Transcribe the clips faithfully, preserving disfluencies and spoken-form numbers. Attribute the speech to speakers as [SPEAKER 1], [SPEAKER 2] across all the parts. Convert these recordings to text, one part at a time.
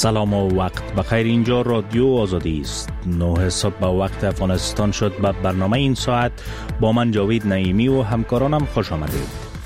[SPEAKER 1] سلام و وقت بخیر. اینجا رادیو آزادی است. نه صبح به وقت افغانستان شد. به برنامه این ساعت با من جاوید نعیمی و همکارانم خوش آمدید.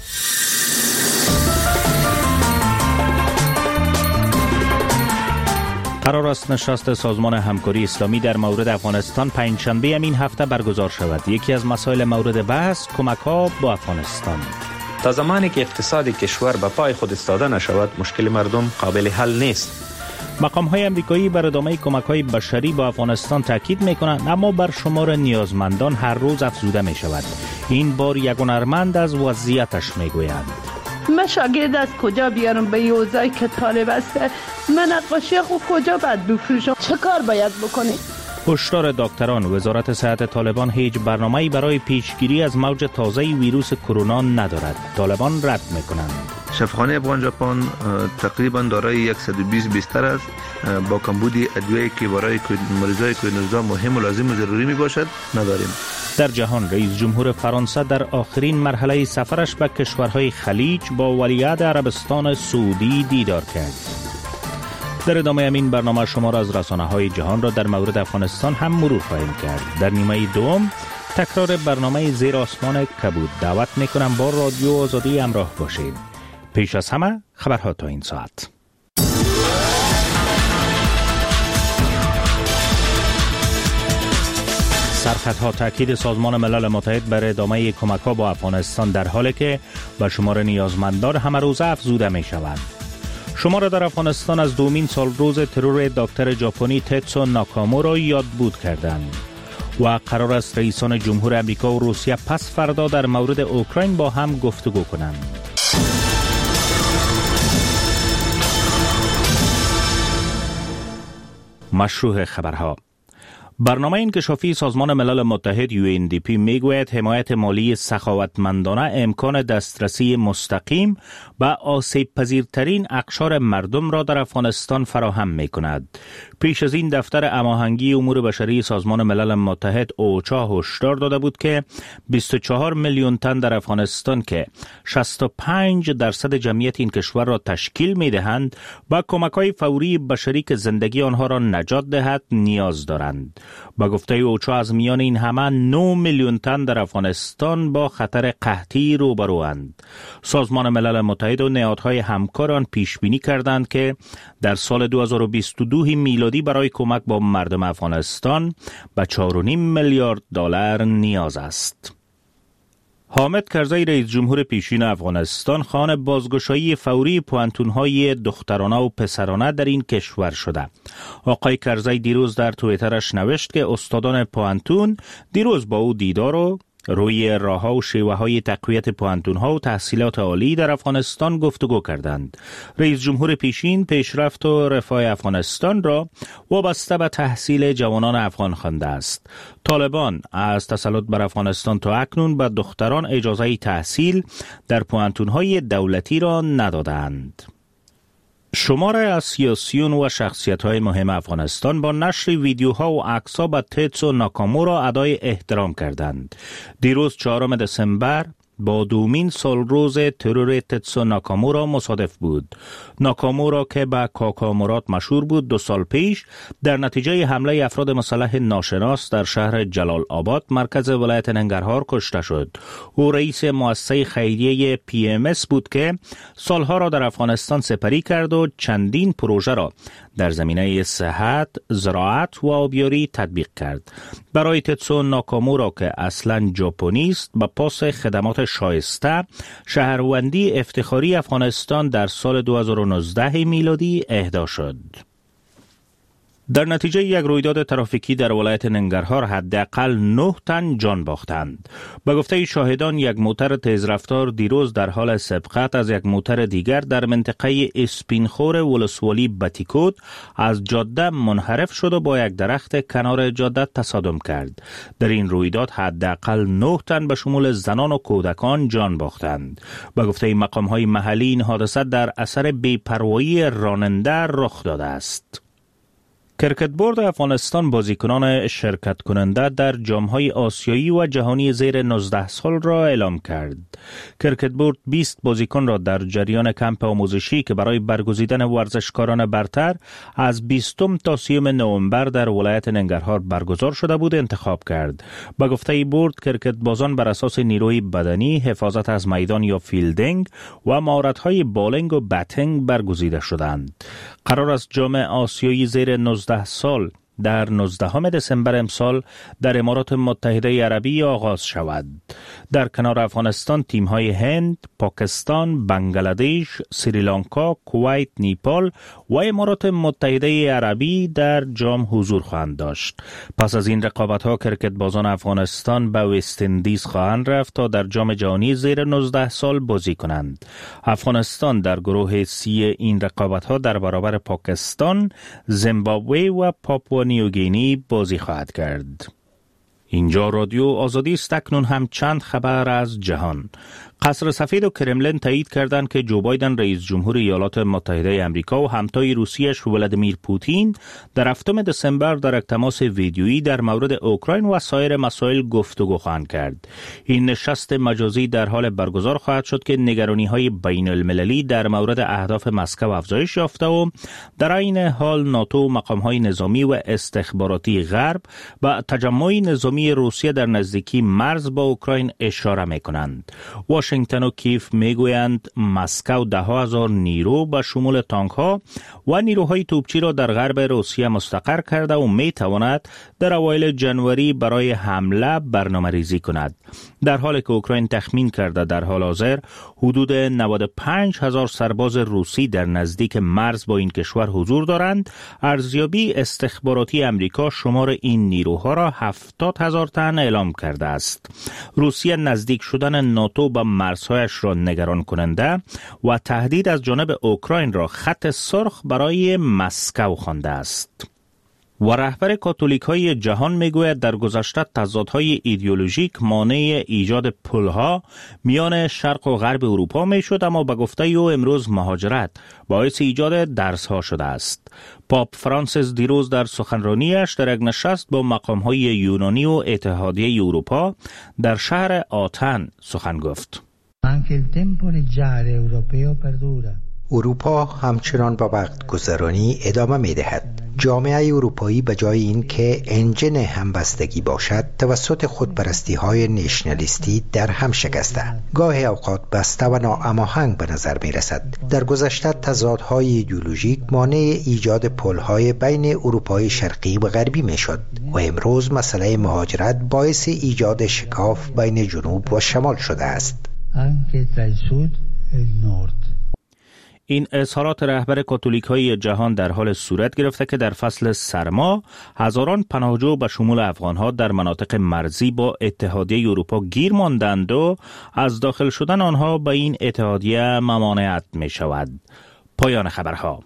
[SPEAKER 1] قرار است نشست سازمان همکاری اسلامی در مورد افغانستان پنجشنبه این هفته برگزار شود. یکی از مسائل مورد بحث کمک‌ها با افغانستان.
[SPEAKER 2] تا زمانی که اقتصاد کشور به پای خود ایستاده نشود، مشکل مردم قابل حل نیست.
[SPEAKER 1] مقام‌های آمریکایی بر ادامه کمک‌های بشری با افغانستان تاکید می‌کنند، اما بر شمار نیازمندان هر روز افزوده می‌شود. این بار یک هنرمند از وضعیتش می‌گوید.
[SPEAKER 3] من شاگرد از کجا بیارم به یوزایی که طالب است؟ من نقاشی خود کجا باید بفروشم؟ چه کار باید بکنیم؟
[SPEAKER 1] هشدار دکتران: وزارت صحت طالبان هیچ برنامه‌ای برای پیشگیری از موج تازه ویروس کرونا ندارد. طالبان رد می‌کنند.
[SPEAKER 4] شفاخانه افغان ژاپن تقریبا دارای صد و بیست بستر است. با کمبود ادویه‌ای که برای مریضای کووید نوزده مهم و لازم و ضروری میباشد نداریم.
[SPEAKER 1] در جهان، رئیس جمهور فرانسه در آخرین مرحله سفرش به کشورهای خلیج با ولیعهد عربستان سعودی دیدار کرد. در ادامه این برنامه شما را از رسانه‌های جهان را در مورد افغانستان هم مرور خواهیم کرد. در نیمه دوم تکرار برنامه زیر آسمان کبود. دعوت می‌کنم با رادیو آزادی همراه باشید. پیش از همه خبرها تا این ساعت. سرخطها: تاکید سازمان ملل متحد بر ادامه کمک‌ها با افغانستان در حالی که به شمار نیازمندان همه روزه افزوده می‌شود. شمار در افغانستان از دومین سال روز ترور دکتر ژاپنی تتسو ناکامورا یادبود کردند و قرار است رئیسان جمهور آمریکا و روسیه پس فردا در مورد اوکراین با هم گفتگو کنند. مشروع خبرها: برنامه انکشافی سازمان ملل متحد یو ان دی پی میگوید حمایت مالی سخاوتمندانه امکان دسترسی مستقیم به آسیب پذیرترین اقشار مردم را در افغانستان فراهم می کند. پیش از این دفتر هماهنگی امور بشری سازمان ملل متحد اوچا هشدار داده بود که بیست و چهار میلیون تن در افغانستان که شصت و پنج درصد جمعیت این کشور را تشکیل می دهند با کمک‌های فوری بشری که زندگی آنها را نجات دهد نیاز دارند. با گفته اوچا از میان این همه نه میلیون تن در افغانستان با خطر قحطی روبروند. سازمان ملل متحد و نهادهای همکار آن پیش بینی کردند که در سال دو هزار و بیست و دو میلادی برای کمک با مردم افغانستان به چهار و نیم میلیارد دلار نیاز است. حامد کرزی رئیس جمهور پیشین افغانستان خواهان بازگشایی فوری پوانتون‌های دخترانه و پسرانه در این کشور شده. آقای کرزی دیروز در توییترش نوشت که استادان پوانتون دیروز با او دیدار و روی راه‌ها و شیوه‌های تقویت پوانتون‌ها و تحصیلات عالی در افغانستان گفتگو کردند. رئیس جمهور پیشین پیشرفت و رفاه افغانستان را وابسته به تحصیل جوانان افغان خوانده است. طالبان از تسلط بر افغانستان تا اکنون به دختران اجازه تحصیل در پوانتون‌های دولتی را ندادند. شماره از سیاسیون و شخصیت‌های مهم افغانستان با نشر ویدیوها و عکس‌ها به تتسو ناکامورا ادای احترام کردند. دیروز چهارم دسامبر با دومین سال روز ترور تتسو ناکامورا مصادف بود. ناکامورا که به کاکامورات مشهور بود، دو سال پیش در نتیجه حمله افراد مسلح ناشناس در شهر جلال آباد مرکز ولایت ننگرهار کشته شد. او رئیس مؤسسه خیریه پی ام اس بود که سالها را در افغانستان سپری کرد و چندین پروژه را در زمینه صحت، زراعت و آبیاری تطبیق کرد. برای تتسو ناکامورا که اصلاً ژاپنی است، با پاس خدمات شایسته شهروندی افتخاری افغانستان در سال دو هزار و نوزده میلادی اهدا شد. در نتیجه یک رویداد ترافیکی در ولایت ننگرهار حداقل نه تن جان باختند. به گفته شاهدان یک موتر تیزرفتار دیروز در حال سبقت از یک موتر دیگر در منطقه اسپینخور ولسوالی بتیکوت از جاده منحرف شد و با یک درخت کنار جاده تصادم کرد. در این رویداد حداقل نه تن به شمول زنان و کودکان جان باختند. به گفته مقام‌های محلی این حادثه در اثر بی‌پروایی راننده رخ داده است. کرکت بورد افغانستان بازیکنان شرکت کننده در جام‌های آسیایی و جهانی زیر نوزده سال را اعلام کرد. کرکت بورد بیست بازیکن را در جریان کمپ آموزشی که برای برگزیدن ورزشکاران برتر از بیستم تا سیوم نوامبر در ولایت ننگرهار برگزار شده بود انتخاب کرد. با گفته بورد، کرکت بازان بر اساس نیروی بدنی، حفاظت از میدان یا فیلدینگ و مهارت‌های بالینگ و بتینگ برگزیده شدند. قرار است جام آسیایی زیر نوزده سال در نوزدهم دسامبر امسال در امارات متحده عربی آغاز شود. در کنار افغانستان تیم‌های هند، پاکستان، بنگلادش، سریلانکا، کویت، نیپال و امارات متحده عربی در جام حضور خواهند داشت. پس از این رقابت‌ها کرکت بازان افغانستان به وست اندیز خواهند رفت تا در جام جهانی زیر نوزده سال بازی کنند. افغانستان در گروه سی این رقابت‌ها در برابر پاکستان، زیمبابوه و پاپوا نیوگینی بازی خواهد کرد. اینجا رادیو آزادی است. اکنون هم چند خبر از جهان. قصر سفید و کرملین تایید کردند که جو بایدن رئیس جمهور ایالات متحده آمریکا و همتای روسیش ولادیمیر پوتین در هفتم دسامبر در یک تماس ویدیویی در مورد اوکراین و سایر مسائل گفتگو خواهند کرد. این نشست مجازی در حال برگزار خواهد شد که نگرانی‌های بین المللی در مورد اهداف مسکو افزایش یافته و در این حال ناتو و مقام‌های نظامی و استخباراتی غرب و تجمع نظامی روسیه در نزدیکی مرز با اوکراین اشاره می‌کنند. واشنگتن و کیف میگویند مسکو ده ها هزار نیرو به شمول تانک ها و نیروهای توپچی را در غرب روسیه مستقر کرده و میتواند در اوایل جنوری برای حمله برنامه ریزی کند. در حالی که اوکراین تخمین کرده در حال حاضر حدود نود و پنج هزار سرباز روسی در نزدیک مرز با این کشور حضور دارند، ارزیابی استخباراتی امریکا شمار این نیروها را هفتاد هزار تن اعلام کرده است. روسیه نزدیک شدن ناتو به مرزهایش را نگران کننده و تهدید از جانب اوکراین را خط سرخ برای مسکو خوانده است. و رهبر کاتولیک های جهان میگوید در گذشته تضادهای ایدئولوژیک مانع ایجاد پلها میان شرق و غرب اروپا میشد، اما به گفته او امروز مهاجرت باعث ایجاد درزها شده است. پاپ فرانسیس دیروز در سخنرانیش در یک نشست با مقام‌های یونانی و اتحادیه اروپا در شهر آتن سخن گفت.
[SPEAKER 5] اروپا همچنان با وقت گذرانی ادامه می دهد. جامعه اروپایی به جای این که انجن همبستگی باشد توسط خودپرستی های نیشنالیستی در هم شکسته، گاهی اوقات بسته و ناهماهنگ به نظر می رسد. در گذشته تضادهای ایدئولوژیک مانع ایجاد پل‌های بین اروپای شرقی و غربی می شد و امروز مسئله مهاجرت باعث ایجاد شکاف بین جنوب و شمال شده است.
[SPEAKER 1] این اظهارات رهبر کاتولیک های جهان در حال صورت گرفته که در فصل سرما هزاران پناهجو به شمول افغانها در مناطق مرزی با اتحادیه اروپا گیر ماندند و از داخل شدن آنها به این اتحادیه ممانعت می شود. پایان خبرها.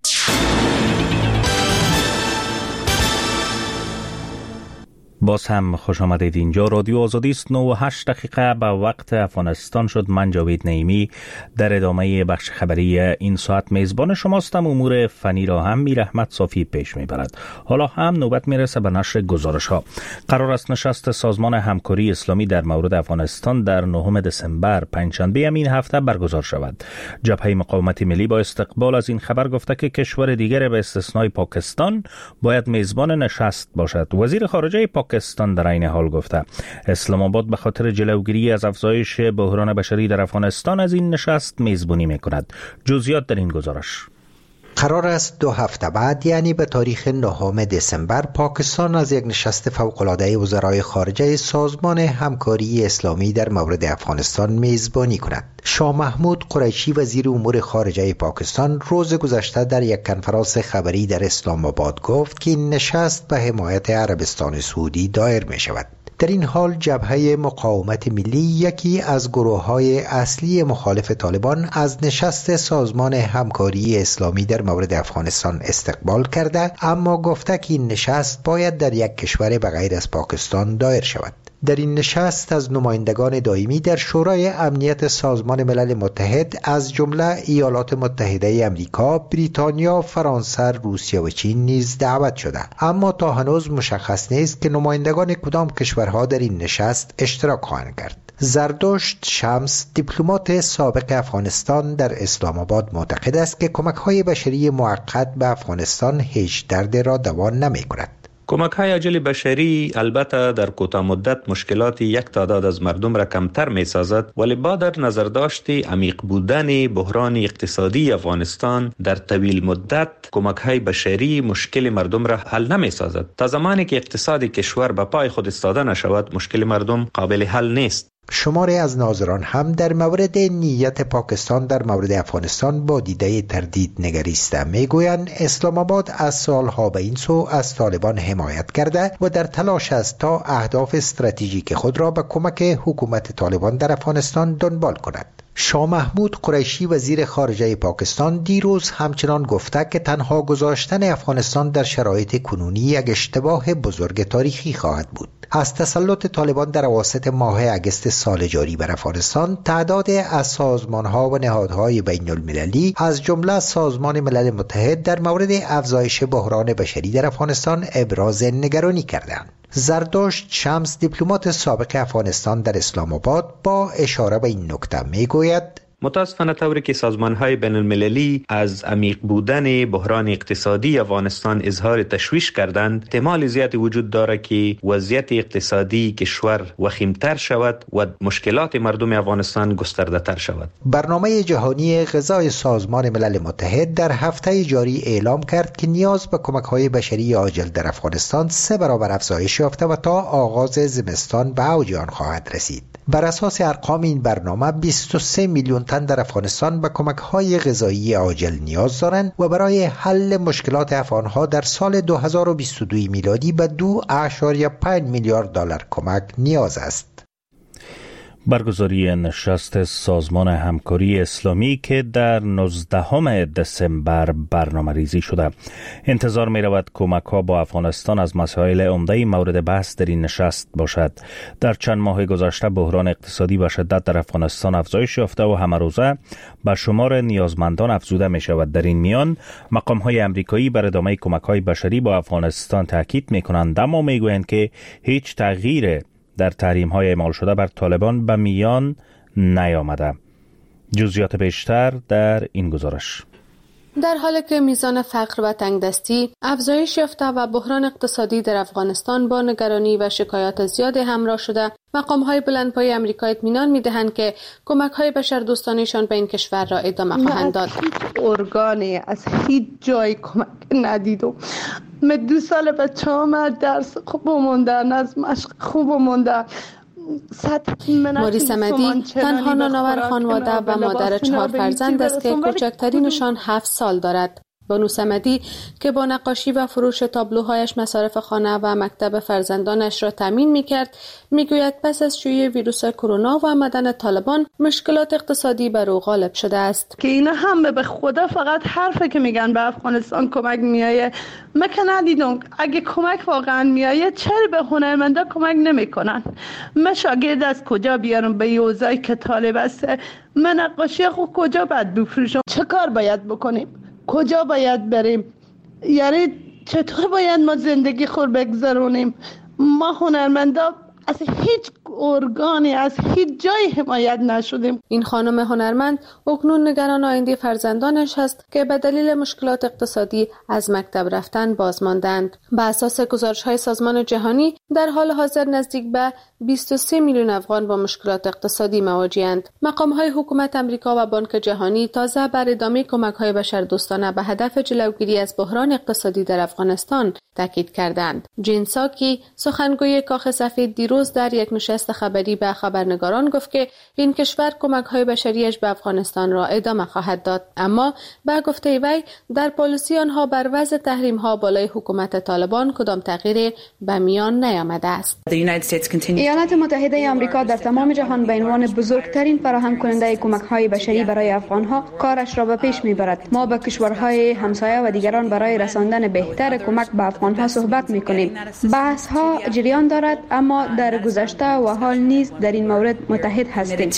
[SPEAKER 1] باز هم خوش آمدید. اینجا رادیو آزادی است. نه و هشت دقیقه به وقت افغانستان شد. من جاوید نعیمی در ادامه بخش خبری این ساعت میزبان شماستم. امور فنی را هم میر احمد صافی پیش میبرد. حالا هم نوبت میرسه به نشر گزارش ها. قرار است نشست سازمان همکاری اسلامی در مورد افغانستان در نهم دسامبر پنجشنبه این هفته برگزار شود. جبهه مقاومت ملی با استقبال از این خبر گفته که کشور دیگر به استثنای پاکستان باید میزبان نشست باشد. وزیر خارجه پاکستان در این حال گفته اسلام آباد به خاطر جلوگیری از افزایش بحران بشری در افغانستان از این نشست میزبانی میکند. جزئیات در این گزارش.
[SPEAKER 5] قرار است دو هفته بعد یعنی به تاریخ نهم دسامبر پاکستان از یک نشست فوق‌العاده وزرای خارجه سازمان همکاری اسلامی در مورد افغانستان میزبانی کند. شاه محمود قریشی وزیر امور خارجه پاکستان روز گذشته در یک کنفرانس خبری در اسلام آباد گفت که این نشست به حمایت عربستان سعودی دایر می شود. در این حال جبهه مقاومت ملی یکی از گروه‌های اصلی مخالف طالبان از نشست سازمان همکاری اسلامی در مورد افغانستان استقبال کرده، اما گفته که این نشست باید در یک کشور به غیر از پاکستان دایر شود. در این نشست از نمایندگان دائمی در شورای امنیت سازمان ملل متحد از جمله ایالات متحده آمریکا، بریتانیا، فرانسه، روسیه و چین نیز دعوت شده، اما تا هنوز مشخص نیست که نمایندگان کدام کشورها در این نشست اشتراک خواهند کرد. زردشت شمس، دیپلمات سابق افغانستان در اسلام آباد، معتقد است که کمک‌های بشری موقت به افغانستان هیچ درد را دوا نمی‌کند.
[SPEAKER 2] کمک‌های عاجل بشری البته در کوتاه مدت مشکلات یک تعداد از مردم را کمتر می‌سازد، ولی با در نظر داشت عمیق بودن بحران اقتصادی افغانستان در طویل مدت کمک‌های بشری مشکل مردم را حل نمی‌سازد. تا زمانی که اقتصاد کشور به پای خود ایستاده نشود، مشکل مردم قابل حل نیست.
[SPEAKER 5] شماری از ناظران هم در مورد نیت پاکستان در مورد افغانستان با دیده تردید نگریسته. میگویند اسلام آباد از سالها به این سو از طالبان حمایت کرده و در تلاش است تا اهداف استراتژیک خود را به کمک حکومت طالبان در افغانستان دنبال کند. شاه محمود قریشی وزیر خارجه پاکستان دیروز همچنان گفته که تنها گذاشتن افغانستان در شرایط کنونی یک اشتباه بزرگ تاریخی خواهد بود. از تسلط طالبان در اواسط ماه اگست سال جاری بر افغانستان، تعداد از سازمان‌ها و نهادهای بین المللی از جمله سازمان ملل متحد در مورد افزایش بحران بشری در افغانستان ابراز نگرانی کردند. زردشت شمس، دیپلمات سابق افغانستان در اسلام آباد، با اشاره به این نکته میگوید:
[SPEAKER 2] متاسفانه طوری که سازمان‌های بین المللی از عمیق بودن بحران اقتصادی افغانستان اظهار تشویش کردند، احتمال زیادی وجود دارد که وضعیت اقتصادی کشور وخیمتر شود و مشکلات مردم افغانستان گسترده تر شود.
[SPEAKER 5] برنامه جهانی غذای سازمان ملل متحد در هفته جاری اعلام کرد که نیاز به کمک‌های بشری عاجل در افغانستان سه برابر افزایش یافته و تا آغاز زمستان به اوج آن خواهد رسید. بر اساس ارقام این برنامه بیست و سه میلیون تن در افغانستان به کمک‌های غذایی عاجل نیاز دارند و برای حل مشکلات افغان‌ها در سال دو هزار و بیست و دو میلادی به دو اشاریه پنج میلیارد دلار کمک نیاز است.
[SPEAKER 1] برگزاری نشست سازمان همکاری اسلامی که در نوزدهم دسامبر برنامه ریزی شده. انتظار می رود کمک ها با افغانستان از مسائل عمده مورد بحث در این نشست باشد. در چند ماه گذشته بحران اقتصادی به شدت در افغانستان افزایش یافته و همه روزه به شمار نیازمندان افزوده می شود. در این میان مقام های امریکایی بر ادامه کمک های بشری با افغانستان تاکید می کنند، اما می گویند که هیچ تغییر در تحریم های اعمال شده بر طالبان به میان نیامده. جزئیات بیشتر در این گزارش.
[SPEAKER 6] در حالی که میزان فقر و تنگدستی افزایش یافته و بحران اقتصادی در افغانستان با نگرانی و شکایات زیاد همراه شده، مقام‌های بلندپایه آمریکا اطمینان می‌دهند که کمک‌های بشردوستانه‌شان به این کشور را ادامه خواهند داد.
[SPEAKER 3] ارگانی از هیچ جای کمک ندیدم. من دو سال بچه‌ام درس خوب موندن، از مشق خوب موندن.
[SPEAKER 6] ماری صمدی تنها نانآور خانواده و مادر چهار فرزند است که کوچکترینشان هفت سال دارد. بانو صمدی که با نقاشی و فروش تابلوهایش مصارف خانه و مکتب فرزندانش را تامین می‌کرد، می‌گوید پس از شیوع ویروس کرونا و آمدن طالبان مشکلات اقتصادی بر او غالب شده است.
[SPEAKER 3] که اینا هم به خدا فقط حرفه که میگن به افغانستان کمک میایه. من که ندیدم اگه کمک واقعا میایه چرا به هنرمندا کمک نمیکنن؟ من شاگرد از کجا بیارم به اوضاعی که طالب است؟ من نقاشی خود کجا باید بفروشم؟ چه کار باید بکنیم؟ کجا باید بریم؟ یعنی چطور باید ما زندگی خود بگذرونیم؟ ما هنرمندا از هیچ ارگانی از هیچ جای حمایت نشدیم.
[SPEAKER 6] این خانم هنرمند اکنون نگران آینده فرزندانش هست که به دلیل مشکلات اقتصادی از مکتب رفتن باز ماندند. به اساس گزارش‌های سازمان جهانی در حال حاضر نزدیک به بیست و سه میلیون افغان با مشکلات اقتصادی مواجه‌اند. مقام‌های حکومت آمریکا و بانک جهانی تازه بر ادامه کمک‌های بشردوستانه به هدف جلوگیری از بحران اقتصادی در افغانستان تاکید کردند. جین ساکی سخنگوی کاخ سفید دیروز در یک نشست خبری به خبرنگاران گفت که این کشور کمک‌های بشریش به افغانستان را ادامه خواهد داد، اما با گفته وی در پالیسی آنها بر وضع تحریم‌ها بالای حکومت طالبان کدام تغییری به میان نیامده است.
[SPEAKER 7] ایالات متحده آمریکا در تمام جهان به عنوان بزرگترین فراهم کننده کمک‌های بشری برای افغان‌ها کارش را به پیش می‌برد. ما با کشورهای همسایه و دیگران برای رساندن بهتر کمک به افغان‌ها صحبت می‌کنیم. بحث‌ها جریان دارد، اما در در گذشته و حال نیز در این مورد متحد هستیم.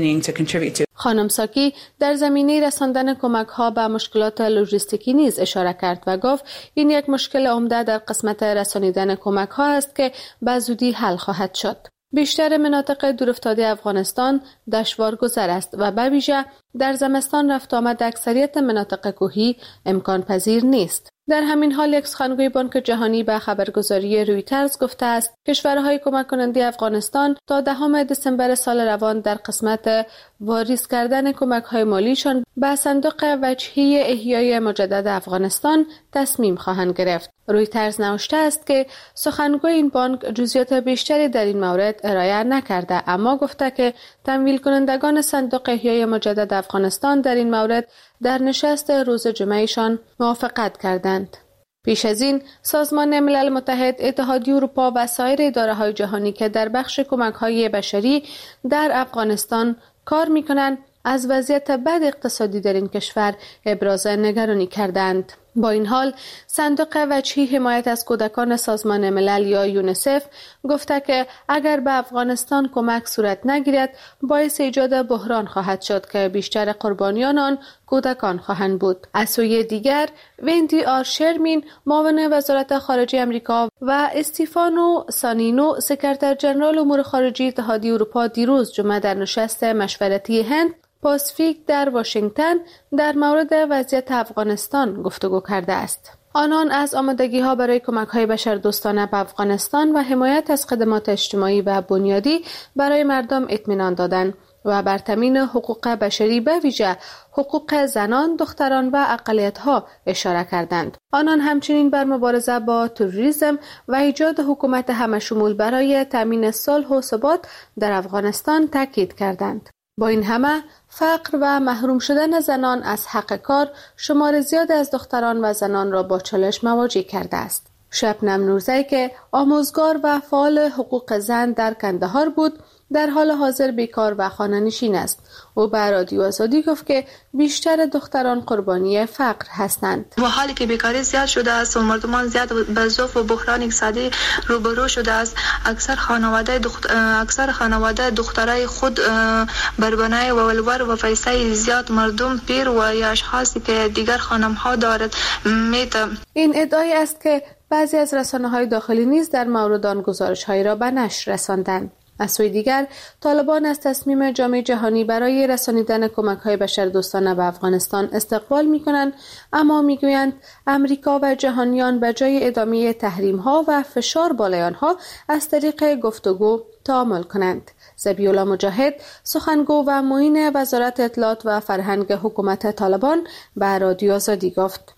[SPEAKER 6] خانم ساکی در زمینه رساندن کمک‌ها به مشکلات لوجستیکی نیز اشاره کرد و گفت این یک مشکل عمده در قسمت رسانیدن کمک‌ها است که به زودی حل خواهد شد. بیشتر مناطق دورافتاده افغانستان دشوار گذر است و به ویژه در زمستان رفت آمد اکثریت مناطق کوهی امکان پذیر نیست. در همین حال یک سخنگوی بانک جهانی به خبرگزاری رویترز گفته است کشورهای کمک کننده افغانستان تا دهم دسامبر سال روان در قسمت واریز کردن کمک‌های مالیشان به صندوق وجهی احیای مجدد افغانستان تصمیم خواهند گرفت. رویترز نوشته است که سخنگوی این بانک جزئیات بیشتری در این مورد ارائه نکرده، اما گفته که تمویل کنندگان صندوق احیای مجدد افغانستان در این مورد در نشست روز جمعهشان موافقت کردند. پیش از این سازمان ملل متحد، اتحادیه اروپا و سایر اداره‌های جهانی که در بخش کمک‌های بشری در افغانستان کار می‌کنند از وضعیت بد اقتصادی در این کشور ابراز نگرانی کردند. با این حال صندوق وجهی حمایت از کودکان سازمان ملل یا یونیسف گفته که اگر به افغانستان کمک صورت نگیرد باعث ایجاد بحران خواهد شد که بیشتر قربانیان آن کودکان خواهند بود. از سوی دیگر وندی آر شرمین معاون وزارت خارجه آمریکا و استیفانو سانینو سکرتر ژنرال امور خارجه اتحادیه اروپا دیروز جمعه در نشست مشورتی هند پاسیفیک در واشنگتن در مورد وضعیت افغانستان گفتگو کرده است. آنان از آمادگی‌ها برای کمک‌های بشردوستانه به افغانستان و حمایت از خدمات اجتماعی و بنیادی برای مردم اطمینان دادند و بر تامین حقوق بشری به ویژه حقوق زنان، دختران و اقلیت‌ها اشاره کردند. آنان همچنین بر مبارزه با تروریسم و ایجاد حکومت همه‌شمول برای تامین صلح و ثبات در افغانستان تاکید کردند. با این همه فقر و محروم شدن زنان از حق کار شمار زیاد از دختران و زنان را با چالش مواجه کرده است. شبنم نورزی که آموزگار و فعال حقوق زن در کندهار بود، در حال حاضر بیکار و خانه‌نشین است. او به رادیو آزادی گفت که بیشتر دختران قربانی فقر هستند.
[SPEAKER 8] و حالی که بیکاری زیاد شده است و مردمان زیاد به ضعف و بحران اقتصادی روبرو شده است، اکثر خانواده دخت... اکثر خانواده دخترای خود بربنای و ولور و پیسه زیاد مردم پیر و یا اشخاصی که دیگر خانم‌ها دارد میته.
[SPEAKER 6] این ادعای است که بعضی از رسانه‌های داخلی نیز در مورد آن گزارش‌هایی را به نشر رساندند. از سوی دیگر طالبان از تصمیم جامعه جهانی برای رسانیدن کمک‌های بشردوستانه به افغانستان استقبال می‌کنند، اما می‌گویند امریکا و جهانیان به جای ادامه تحریم‌ها و فشار بالای آنها از طریق گفتگو تعامل کنند. ذبیح‌الله مجاهد، سخنگو و معین وزارت اطلاعات و فرهنگ حکومت طالبان به رادیو آزادی گفت: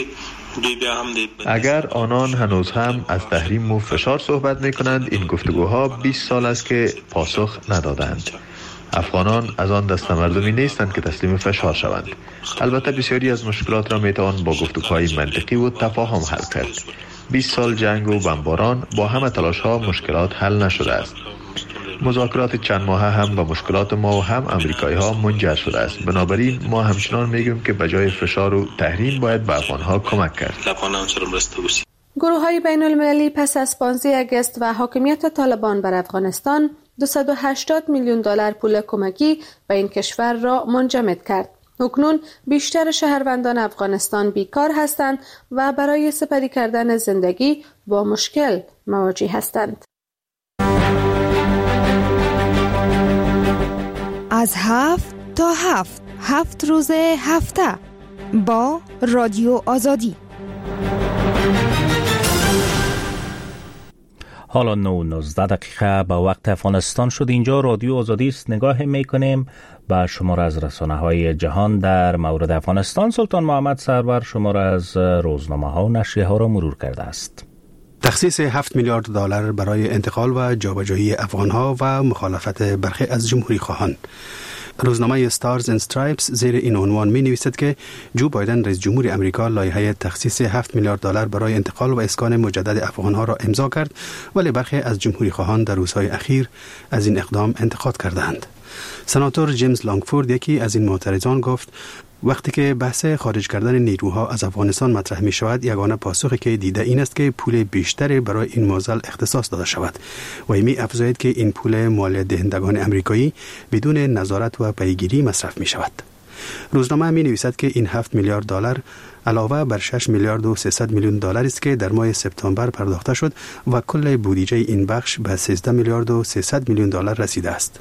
[SPEAKER 4] اگر آنان هنوز هم از تحریم و فشار صحبت می کنند، این گفتگوها بیست سال است که پاسخ ندادند. افغانان از آن دست مردمی نیستند که تسلیم فشار شوند. البته بسیاری از مشکلات را می توان با گفتگوهای منطقی و تفاهم حل کرد. بیست سال جنگ و بمباران با همه تلاش ها مشکلات حل نشده است. مذاکرات چند ماهه هم به مشکلات ما و هم امریکایی ها منجر شده است. بنابراین ما همچنان میگیم که بجای فشار و تحریم باید به افغان ها کمک کرد.
[SPEAKER 6] گروه های بین المللی پس از پانزده آگوست و حاکمیت طالبان بر افغانستان دویست و هشتاد میلیون دلار پول کمکی به این کشور را منجمد کرد. اکنون بیشتر شهروندان افغانستان بیکار هستند و برای سپری کردن زندگی با مشکل مواجه هستند.
[SPEAKER 9] از هفت تا هفت هفت روز هفته با رادیو آزادی.
[SPEAKER 1] حالا نه نوزده دقیقه به وقت افغانستان شد. اینجا رادیو آزادی است. نگاه میکنیم به شمار از رسانه های جهان در مورد افغانستان. سلطان محمد سرور شمار از روزنامه ها و نشریه ها را مرور کرده است.
[SPEAKER 10] تخصیص هفت میلیارد دلار برای انتقال و جابجایی افغانها و مخالفت برخی از جمهوری خواهان. روزنامه ستارز اند استرایپس زیر این عنوان می نویسد که جو بایدن رئیس جمهور امریکا لایحه تخصیص هفت میلیارد دلار برای انتقال و اسکان مجدد افغانها را امضا کرد، ولی برخی از جمهوری خواهان در روزهای اخیر از این اقدام انتقاد کردند. سناتور جیمز لانگفورد، یکی از این معترضان، گفت وقتی که بحث خارج کردن نیروها از افغانستان مطرح می شود، یگانه پاسخی که دیده این است که پول بیشتری برای این معضل اختصاص داده شود و می افزاید که این پول مالیات دهندگان امریکایی بدون نظارت و پیگیری مصرف می شود. روزنامه می نویسد که این هفت میلیارد دلار علاوه بر شش میلیارد و سیصد میلیون دلار است که در ماه سپتامبر پرداخته شد و کل بودجه این بخش به سیزده میلیارد و سیصد میلیون دلار رسیده است.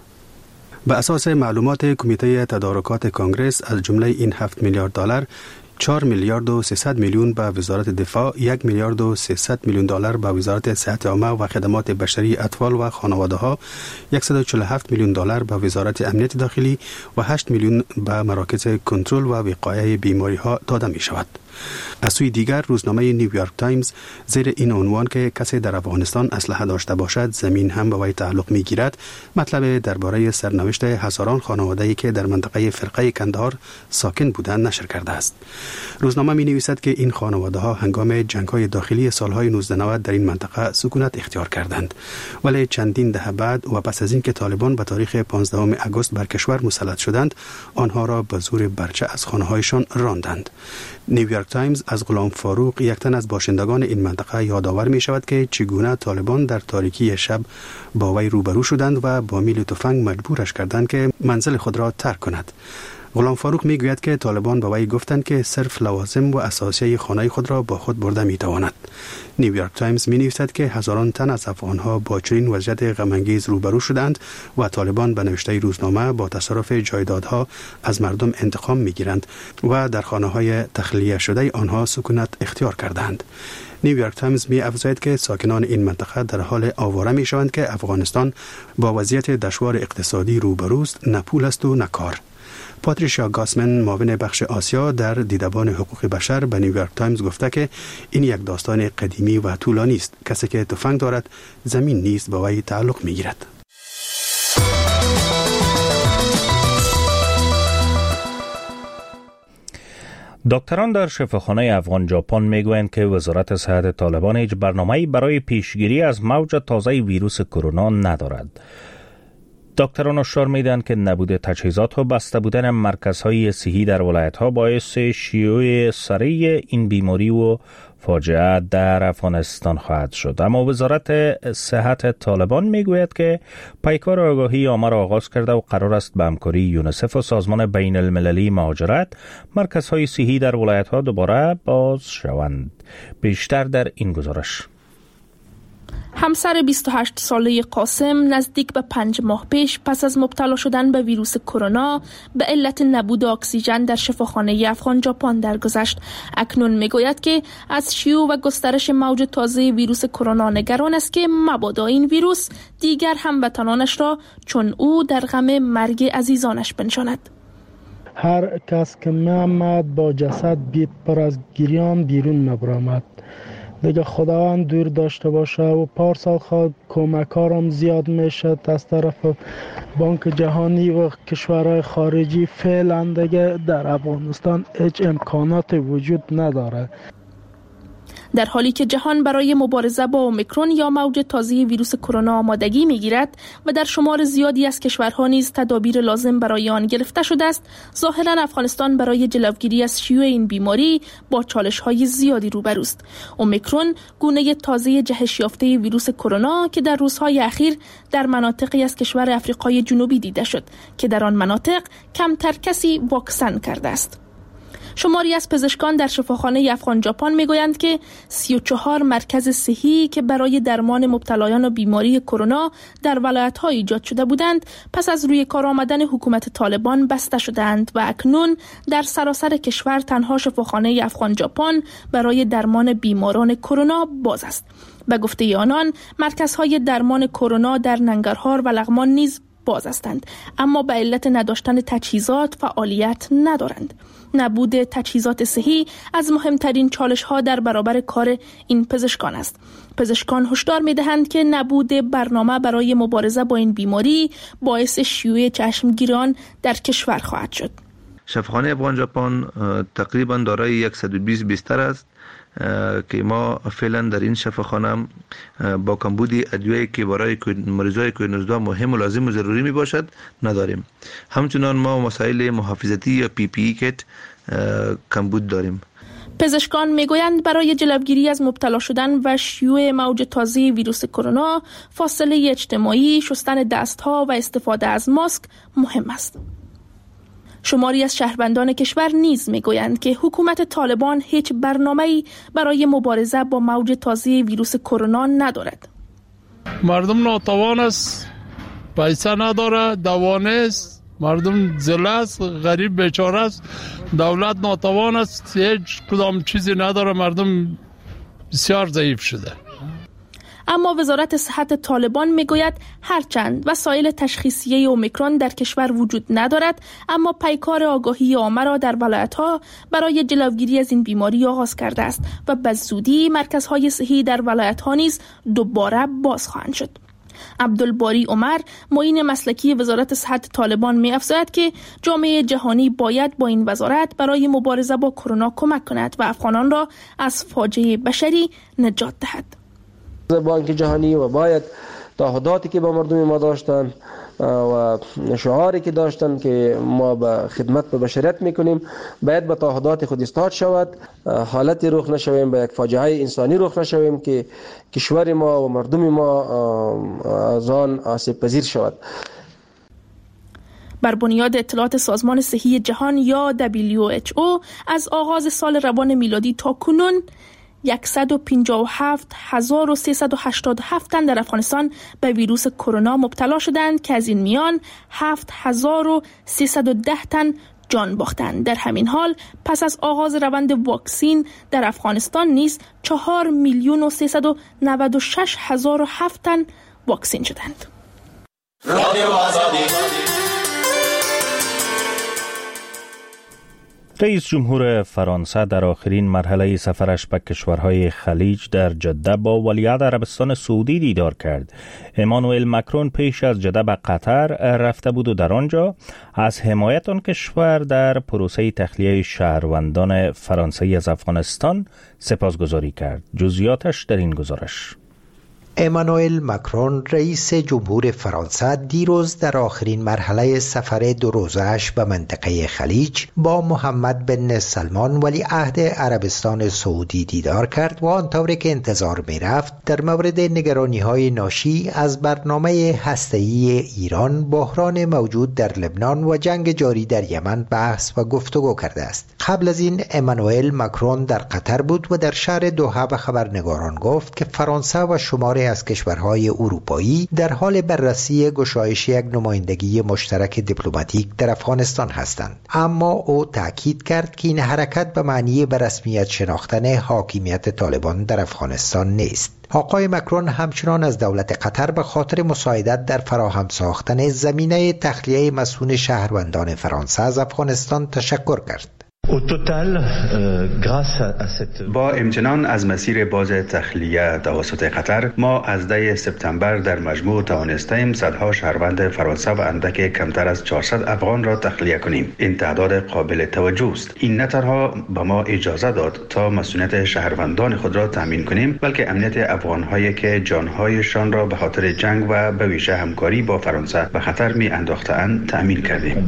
[SPEAKER 10] به اساس معلومات کمیته تدارکات کنگره، از جمله این هفت میلیارد دلار، چهار میلیارد و سیصد میلیون به وزارت دفاع، یک میلیارد و سیصد میلیون دلار به وزارت صحت عامه و خدمات بشری اطفال و خانواده ها، صد و چهل و هفت میلیون دلار به وزارت امنیت داخلی و هشت میلیون به مراکز کنترل و وقایع بیماری ها داده می شود. از سوی دیگر روزنامه نیویورک تایمز زیر این عنوان که کسی در افغانستان اسلحه داشته باشد زمین هم به وی تعلق می گیرد، مطلب درباره سرنوشت هزاران خانواده‌ای که در منطقه فرقه کندهار ساکن بودند نشر کرده است. روزنامه می نویسد که این خانواده ها هنگام جنگ‌های داخلی سالهای نوزده نود در این منطقه سکونت اختیار کردند، ولی چندین دهه بعد و پس از اینکه طالبان به تاریخ پانزدهم آگوست بر کشور مسلط شدند، آنها را به زور برچه از خانه‌هایشان راندند. نیویورک تایمز از غلام فاروق، یک تن از باشندگان این منطقه، یادآور می شود که چگونه طالبان در تاریکی شب با وی روبرو شدند و با میل تفنگ مجبورش کردند که منزل خود را ترک کند. غلام فاروق می گوید که طالبان به وی گفتند که صرف لوازم و اساسیه خانه خود را با خود برده می تواند. نیویورک تایمز می نویسد که هزاران تن از افغانها با چنین وضعیت غم‌انگیز روبرو شدند و طالبان به نوشته روزنامه با تصرف جایدادها از مردم انتقام می گیرند و در خانه‌های تخلیه شده آنها سکونت اختیار کردند. نیویورک تایمز می افزاید که ساکنان این منطقه در حال آواره می شوند که افغانستان با وضعیت دشوار اقتصادی روبروست، نه پول است و نه کار. پاتریشیا گاسمن، معاون بخش آسیا در دیدبان حقوق بشر، به نیویورک تایمز گفته که این یک داستان قدیمی و طولانی است. کسی که تفنگ دارد زمین نیست با وی تعلق می گیرد.
[SPEAKER 1] دکتران در شفاخانه افغان ژاپن میگویند که وزارت صحت طالبان هیچ برنامه‌ای برای پیشگیری از موج تازه ویروس کرونا ندارد. دکتران هشدار میدهند که نبود تجهیزات و بسته بودن مرکزهای صحی در ولایت‌ها باعث شیوع سریع این بیماری و فاجعه در افغانستان خواهد شد. اما وزارت صحت طالبان میگوید که پیکار آگاهی عامه را آغاز کرده و قرار است به همکاری یونیسف و سازمان بین المللی مهاجرت مرکزهای صحی در ولایت‌ها دوباره باز شوند. بیشتر در این گزارش.
[SPEAKER 11] همسر بیست و هشت ساله قاسم نزدیک به پنج ماه پیش پس از مبتلا شدن به ویروس کرونا به علت نبود اکسیژن در شفاخانه افغان ژاپن درگذشت. اکنون میگوید که از شیوع و گسترش موج تازه ویروس کرونا نگران است که مبادا این ویروس دیگر هموطنانش را چون او در غم مرگ عزیزانش بنشاند.
[SPEAKER 12] هر کس که می‌آمد با جسد بید پر از گریان بیرون نبرآمد. دیگه خداوند دور داشته باشه و پارسال خود کمکارم زیاد میشد از طرف بانک جهانی و کشورهای خارجی. فعلا دیگه در افغانستان هیچ امکانات وجود نداره.
[SPEAKER 11] در حالی که جهان برای مبارزه با اومیکرون یا موج تازه ویروس کرونا آمادگی میگیرد و در شمار زیادی از کشورها نیز تدابیر لازم برای آن گرفته شده است، ظاهرا افغانستان برای جلوگیری از شیوع این بیماری با چالش‌های زیادی روبروست. اومیکرون گونه تازه جهش یافته ویروس کرونا که در روزهای اخیر در مناطقی از کشور آفریقای جنوبی دیده شد که در آن مناطق کمتر کسی واکسن کرده است. شماری از پزشکان در شفاخانه افغان ژاپن میگویند که سی و چهار مرکز صحی که برای درمان مبتلایان بیماری کرونا در ولایت‌ها ایجاد شده بودند پس از روی کار آمدن حکومت طالبان بسته شدند و اکنون در سراسر کشور تنها شفاخانه افغان ژاپن برای درمان بیماران کرونا باز است. به گفته آنان مرکزهای درمان کرونا در ننگرهار و لغمان نیز باز هستند، اما به علت نداشتن تجهیزات فعالیت ندارند. نبود تجهیزات صحی از مهمترین چالش‌ها در برابر کار این پزشکان است. پزشکان هشدار می‌دهند که نبود برنامه برای مبارزه با این بیماری باعث شیوع چشمگیران در کشور خواهد شد.
[SPEAKER 13] شفاخانه افغان ژاپن تقریبا دارای صد و بیست بستر است
[SPEAKER 4] که ما فعلا در این شفاخانه با کمبود ادویه‌ای که برای مریضای کووید نوزده مهم و لازم و ضروری می باشد نداریم. همچنان ما مسائل محافظتی یا پی پی ای کت کمبود داریم.
[SPEAKER 11] پزشکان میگویند برای جلوگیری از مبتلا شدن و شیوع موج تازه ویروس کرونا، فاصله اجتماعی، شستن دستها و استفاده از ماسک مهم است. شماری از شهروندان کشور نیز میگویند که حکومت طالبان هیچ برنامه‌ای برای مبارزه با موج تازه ویروس کرونا ندارد.
[SPEAKER 13] مردم ناتوان است، پیسه نداره، دوا نیست، مردم ذله است، غریب بیچاره است، دولت ناتوان است، هیچ کدام چیزی نداره، مردم بسیار ضعیف شده.
[SPEAKER 11] اما وزارت صحت طالبان میگوید هرچند وسایل تشخیصیه اومیکرون در کشور وجود ندارد، اما پیکار آگاهی عامه را در ولایت‌ها برای جلوگیری از این بیماری آغاز کرده است و به زودی مرکزهای صحی در ولایت‌ها نیز دوباره باز خواهند شد. عبدالباری عمر، معین مسلکی وزارت صحت طالبان می‌افزاید که جامعه جهانی باید با این وزارت برای مبارزه با کرونا کمک کند و افغانان را از فاجعه بشری نجات دهد.
[SPEAKER 14] بانک جهانی و باید تعهداتی که با مردم ما داشتن و شعاری که داشتن که ما به خدمت به بشریت میکنیم باید به تعهدات خود استاد شود، حالتی رخ نشویم، به یک فاجعه انسانی رخ نشویم که کشور ما و مردم ما از آن آسیب پذیر شود.
[SPEAKER 11] بر بنیاد اطلاعات سازمان صحی جهان یا دبلیو اچ او از آغاز سال روان میلادی تا کنون صد و پنجاه و هفت هزار و سیصد و هشتاد و هفت تن در افغانستان به ویروس کرونا مبتلا شدند که از این میان هفت هزار و سیصد و ده تن جان باختند. در همین حال پس از آغاز روند واکسین در افغانستان نیز چهار میلیون و سیصد و نود و شش هزار و هفت تن واکسین شدند.
[SPEAKER 1] رئیس جمهور فرانسه در آخرین مرحله سفرش به کشورهای خلیج در جده با ولیعهد عربستان سعودی دیدار کرد. امانوئل مکرون پیش از جده به قطر رفته بود و در آنجا از حمایت آن کشور در پروسه تخلیه شهروندان فرانسوی از افغانستان سپاسگزاری کرد. جزئیاتش در این گزارش.
[SPEAKER 5] امانوئل مکرون رئیس جمهور فرانسه دیروز در آخرین مرحله سفر دو روزه‌اش به منطقه خلیج با محمد بن سلمان ولیعهد عربستان سعودی دیدار کرد و آنطوری که انتظار می رفت در مورد نگرانی‌های ناشی از برنامه هسته‌ای ایران، بحران موجود در لبنان و جنگ جاری در یمن بحث و گفتگو کرده است. قبل از این امانوئل مکرون در قطر بود و در شهر دوحه به خبرنگاران گفت که فرانسه و شماری از کشورهای اروپایی در حال بررسی گشایش یک نمایندگی مشترک دیپلماتیک در افغانستان هستند، اما او تاکید کرد که این حرکت به معنی به رسمیت شناختن حاکمیت طالبان در افغانستان نیست. آقای مکرون همچنان از دولت قطر به خاطر مساعدت در فراهم ساختن زمینه تخلیه مسئول شهروندان فرانسه از افغانستان تشکر کرد.
[SPEAKER 2] با امتنان از مسیر باز تخلیه توسط قطر، ما از ده سپتامبر در مجموع توانستیم صدها شهروند فرانسه و اندک کمتر از چهارصد افغان را تخلیه کنیم. این تعداد قابل توجه است. این نه تنها به ما اجازه داد تا مسئولیت شهروندان خود را تامین کنیم، بلکه امنیت افغان‌هایی که جان‌هایشان را به خاطر جنگ و به ویژه همکاری با فرانسه به خطر می انداختند تامین کردیم.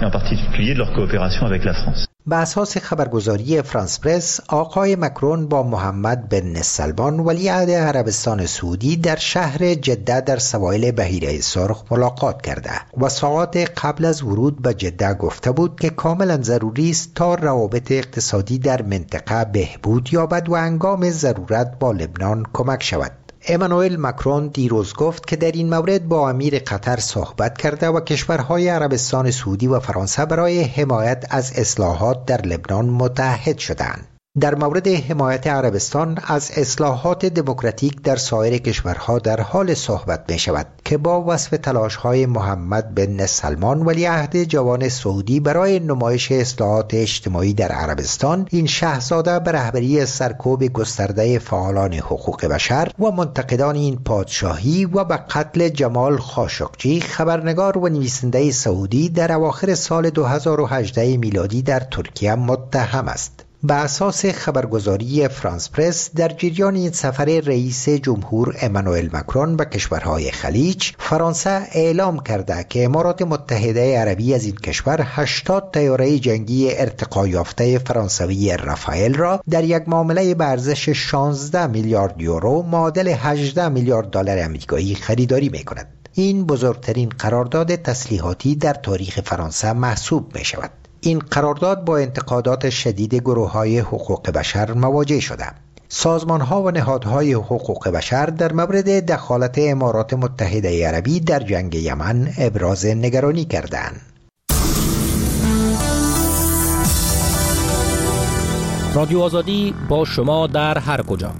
[SPEAKER 5] به اساس خبرگزاری فرانس پرس، آقای مکرون با محمد بن سلمان ولیعهد عربستان سعودی در شهر جده در سواحل بحیره سرخ ملاقات کرده و ساعات قبل از ورود به جده گفته بود که کاملا ضروری است تا روابط اقتصادی در منطقه بهبود یابد و هنگام ضرورت با لبنان کمک شود. امانوئل مکرون دیروز گفت که در این مورد با امیر قطر صحبت کرده و کشورهای عربستان سعودی و فرانسه برای حمایت از اصلاحات در لبنان متحد شدند. در مورد حمایت عربستان از اصلاحات دموکراتیک در سایر کشورها در حال صحبت می شود که با وصف تلاش‌های محمد بن سلمان ولیعهد جوان سعودی برای نمایش اصلاحات اجتماعی در عربستان، این شاهزاده به رهبری سرکوب گسترده فعالان حقوق بشر و منتقدان این پادشاهی و به قتل جمال خاشقجی، خبرنگار و نویسنده سعودی، در اواخر سال دو هزار و هجده میلادی در ترکیه متهم است. به اساس خبرگزاری فرانس پرس، در جریان این سفر رئیس جمهور امانوئل مکرون به کشورهای خلیج، فرانسه اعلام کرده که امارات متحده عربی از این کشور هشتاد طیاره جنگی ارتقا یافته فرانسوی رافائل را در یک معامله به ارزش شانزده میلیارد یورو معادل هجده میلیارد دلار آمریکایی خریداری می‌کند. این بزرگترین قرارداد تسلیحاتی در تاریخ فرانسه محسوب می‌شود. این قرارداد با انتقادات شدید گروه‌های حقوق بشر مواجه شده. سازمان‌ها و نهادهای حقوق بشر در مورد دخالت امارات متحده عربی در جنگ یمن ابراز نگرانی کردند.
[SPEAKER 1] رادیو آزادی با شما در هر کجا.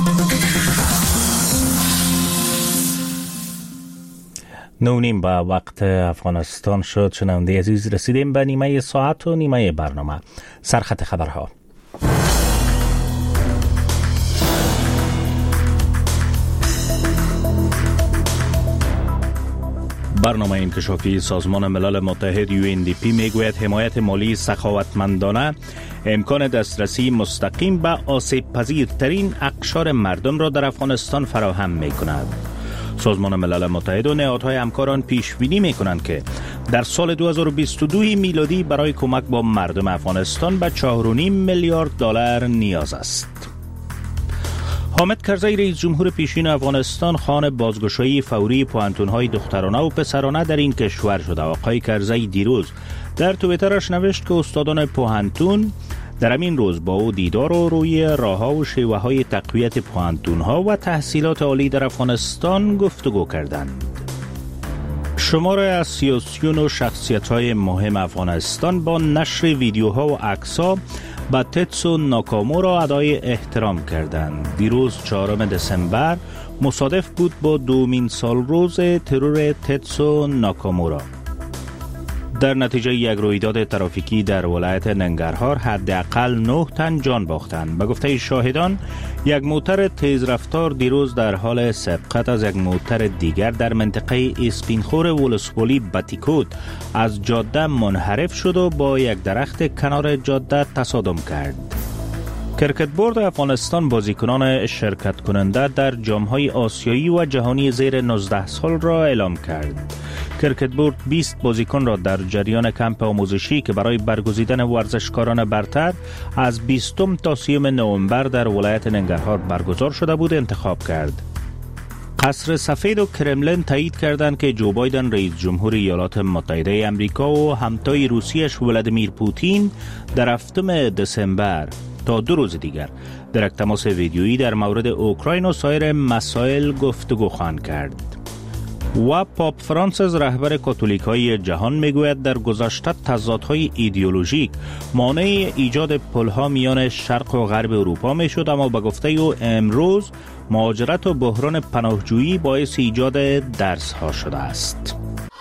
[SPEAKER 1] نونیم به وقت افغانستان شد. شنونده عزیز، رسیدیم به نیمه ساعت و نیمه برنامه. سرخط خبرها. برنامه انکشافی سازمان ملل متحد یو ان دی پی میگوید حمایت مالی سخاوتمندانه امکان دسترسی مستقیم به آسیب پذیرترین اقشار مردم را در افغانستان فراهم می کند. سازمان ملل متحد و نهادهای همکاران پیش بینی می کنند که در سال دو هزار و بیست و دو میلادی برای کمک با مردم افغانستان به چهار و نیم میلیارد دلار نیاز است. حامد کرزی رئیس جمهور پیشین افغانستان خوان بازگشایی فوری پوهنتون‌های دخترانه و پسرانه در این کشور شده. آقای کرزی دیروز در توییترش نوشت که استادان پوهنتون در همین روز با او دیدار و روی راه‌ها و شیوه‌های تقویت پوهنتون‌ها و تحصیلات عالی در افغانستان گفتگو کردند. شماره از سیاسیون و شخصیت‌های مهم افغانستان با نشر ویدیوها و عکس‌ها به تتسو ناکامورا ادای احترام کردند. دیروز چهارم دسامبر مصادف بود با دومین سال روز ترور تتسو ناکامورا. در نتیجه یک رویداد ترافیکی در ولایت ننگرهار حداقل نه تن جان باختند. به گفته شاهدان، یک موتر تیزرفتار دیروز در حال سبقت از یک موتر دیگر در منطقه اسپینخور ولسوالی باتیکوت از جاده منحرف شد و با یک درخت کنار جاده تصادم کرد. کرکت بورد افغانستان بازیکنان شرکت کننده در جام‌های آسیایی و جهانی زیر نوزده سال را اعلام کرد. کرکت بورد بیست بازیکن را در جریان کمپ آموزشی که برای برگزیدن ورزشکاران برتر از بیستم تا سیوم نوامبر در ولایت ننگرهار برگزار شده بود انتخاب کرد. قصر سفید و کرملین تایید کردند که جو بایدن رئیس جمهور ایالات متحده آمریکا و همتای روسیش ولادیمیر پوتین در هفتم دسامبر تا دو روز دیگر در یک تماس ویدیویی در مورد اوکراین و سایر مسائل گفتگو خواهند کرد. و پاپ فرانسیس رهبر کاتولیک‌های جهان میگوید در گذشته تضادهای ایدئولوژیک مانع ایجاد پل‌ها میان شرق و غرب اروپا میشد، اما به گفته او امروز مهاجرت و بحران پناهجویی باعث ایجاد درس‌ها شده است.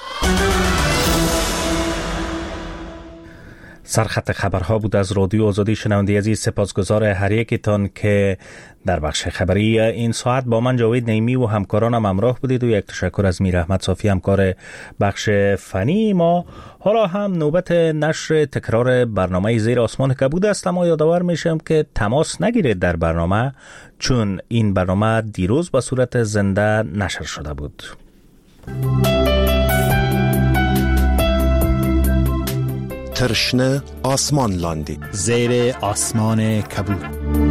[SPEAKER 1] سرخط خبرها بود از رادیو آزادی. شنونده عزیز، سپاسگزار هر یکتان که در بخش خبری این ساعت با من جاوید نیمی و همکارانم همراه بودید و یک تشکر از میر احمد صافی همکار بخش فنی ما. حالا هم نوبت نشر تکرار برنامه زیر آسمان کبود است، اما یادآور میشم که تماس نگیرید در برنامه، چون این برنامه دیروز به صورت زنده نشر شده بود.
[SPEAKER 15] ترشنه آسمان لاندی
[SPEAKER 1] زیر آسمان کبود.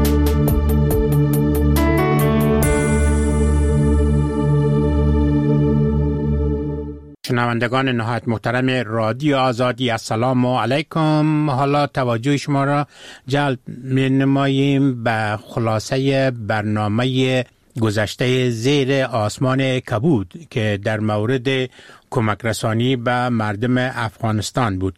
[SPEAKER 16] شنوندگان نهایت محترم رادیو آزادی، السلام علیکم. حالا توجه شما را جلب می نماییم به خلاصه برنامه گذشته زیر آسمان کبود که در مورد کمک رسانی به مردم افغانستان بود.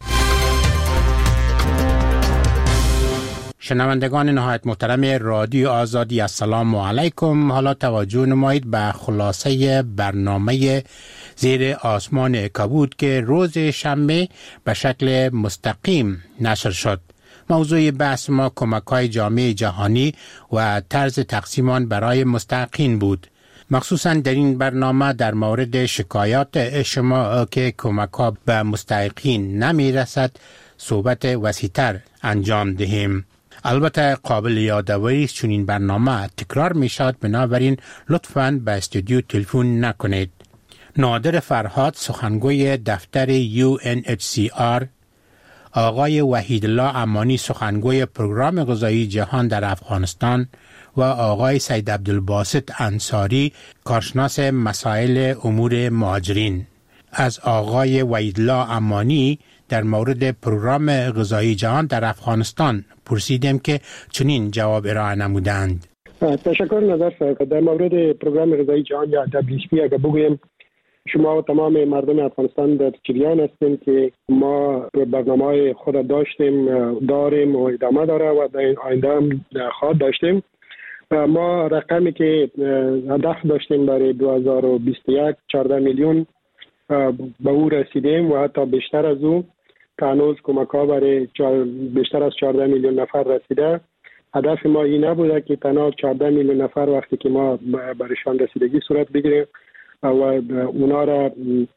[SPEAKER 16] شنوندگان نهایت محترم رادیو آزادی، السلام علیکم. حالا توجه نمایید به خلاصه برنامه زیر آسمان کبود که روز شنبه به شکل مستقیم نشر شد. موضوع بحث ما کمک‌های جامعه جهانی و طرز تقسیم آن برای مستحقین بود. مخصوصا در این برنامه در مورد شکایات شما که کمک‌ها به مستحقین نمی‌رسد صحبت وسیع‌تر انجام دهیم. البته قابل یادآوری است چون این برنامه تکرار می شود، بنابراین لطفاً به استودیو تلفن نکنید. نادر فرهاد سخنگوی دفتر یو ان اچ سی آر، آقای وحیدالله امانی سخنگوی پروگرام غذایی جهان در افغانستان و آقای سید عبدالباسط انصاری کارشناس مسائل امور مهاجرین. از آقای وحیدالله امانی در مورد پروگرام غذایی جهان در افغانستان پرسیدم که چنین جواب ارائه نمودند.
[SPEAKER 17] تشکر نظر صاحب. در مورد پروگرام غذایی جهان یا دبلیو اف پی اگر بگویم، شما و تمام مردم افغانستان در جریان هستیم که ما برنامه‌های خود داشتیم، داریم و ادامه داره و در آینده هم خواهد داشتیم. ما رقمی که هدف داشتیم برای دو هزار و بیست و یک چهارده میلیون به او رسیدیم و حتی بیشتر از او که هنوز کمک‌ها برای بیشتر از چهارده میلیون نفر رسیده. هدف ما این نبوده که تنها چهارده میلیون نفر وقتی که ما برایشان رسیدگی صورت بگیریم و اونا را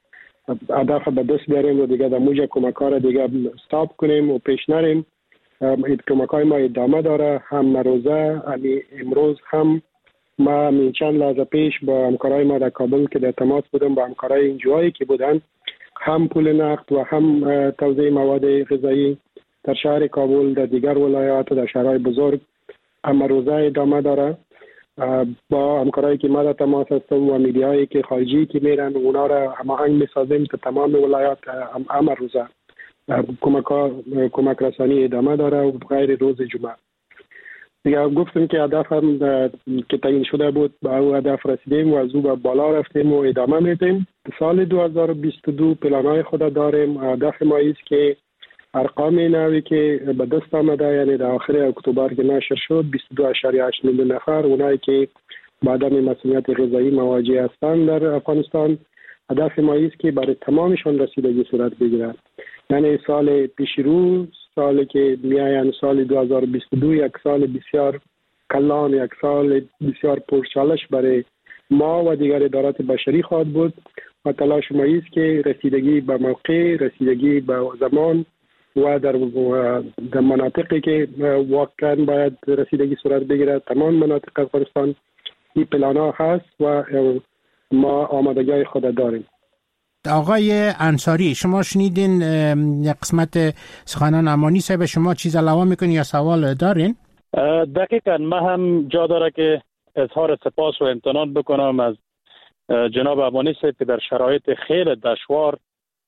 [SPEAKER 17] هدف به دست بیاریم و دیگه در موج کمک‌ها را دیگه استاپ کنیم و پیش نریم. این کمک‌های ما ادامه داره، هم روزه امروز هم ما من چند لحظه پیش با همکارای ما در کابل که در تماس بودم با همکارای اینجایی که بودن، هم پول نقد و هم توزیع مواد غذایی در شهر کابل، در دیگر ولایات و در شهرهای بزرگ هم روزه ادامه داره. با همکارایی که ما در تماس هستم و میدیایی که خارجی که میرن اونا را هماهنگ میسازیم تا تمام ولایات هم روزه کمک کمک رسانی ادامه داره و غیر روز جمعه. دیگه گفتم که هدف هم که تعیین شده بود به او هدف رسیدیم و از او به بالا رفتیم و ادامه میدیم. سال دو هزار و بیست و دو پلان‌های خود داریم. هدف ما است که ارقام نوی که به دست آمده، یعنی در آخر اکتبر که نشر شد، بیست و دو اشاریه هشت میلیون نفر اونایی که با عدم مسئولیت غذایی مواجه هستند در افغانستان، هدف ما است که برای تمامشان رسیدگی صورت بگیرد. یعنی سال پیش رو، سالی که میاین سال دو هزار و بیست و دو یک سال بسیار کلان، یک سال بسیار پرچالش برای ما و دیگر ادارات بشری خواهد بود و تلاش ما است که رسیدگی به موقع، رسیدگی به زمان و در در مناطقی که واقعا باید رسیدگی صورت بگیرد، تمام مناطق افغانستان این پلان ها هست و ما آمادگی خود داریم.
[SPEAKER 16] آقای انصاری، شما شنیدین یک قسمت سخنان امانی صاحب، شما چیز علاوه میکنین یا سوال دارین؟
[SPEAKER 18] دقیقاً ما هم جا داره که اظهار سپاس و امتنان بکنم از جناب امانی صاحب که در شرایط خیلی دشوار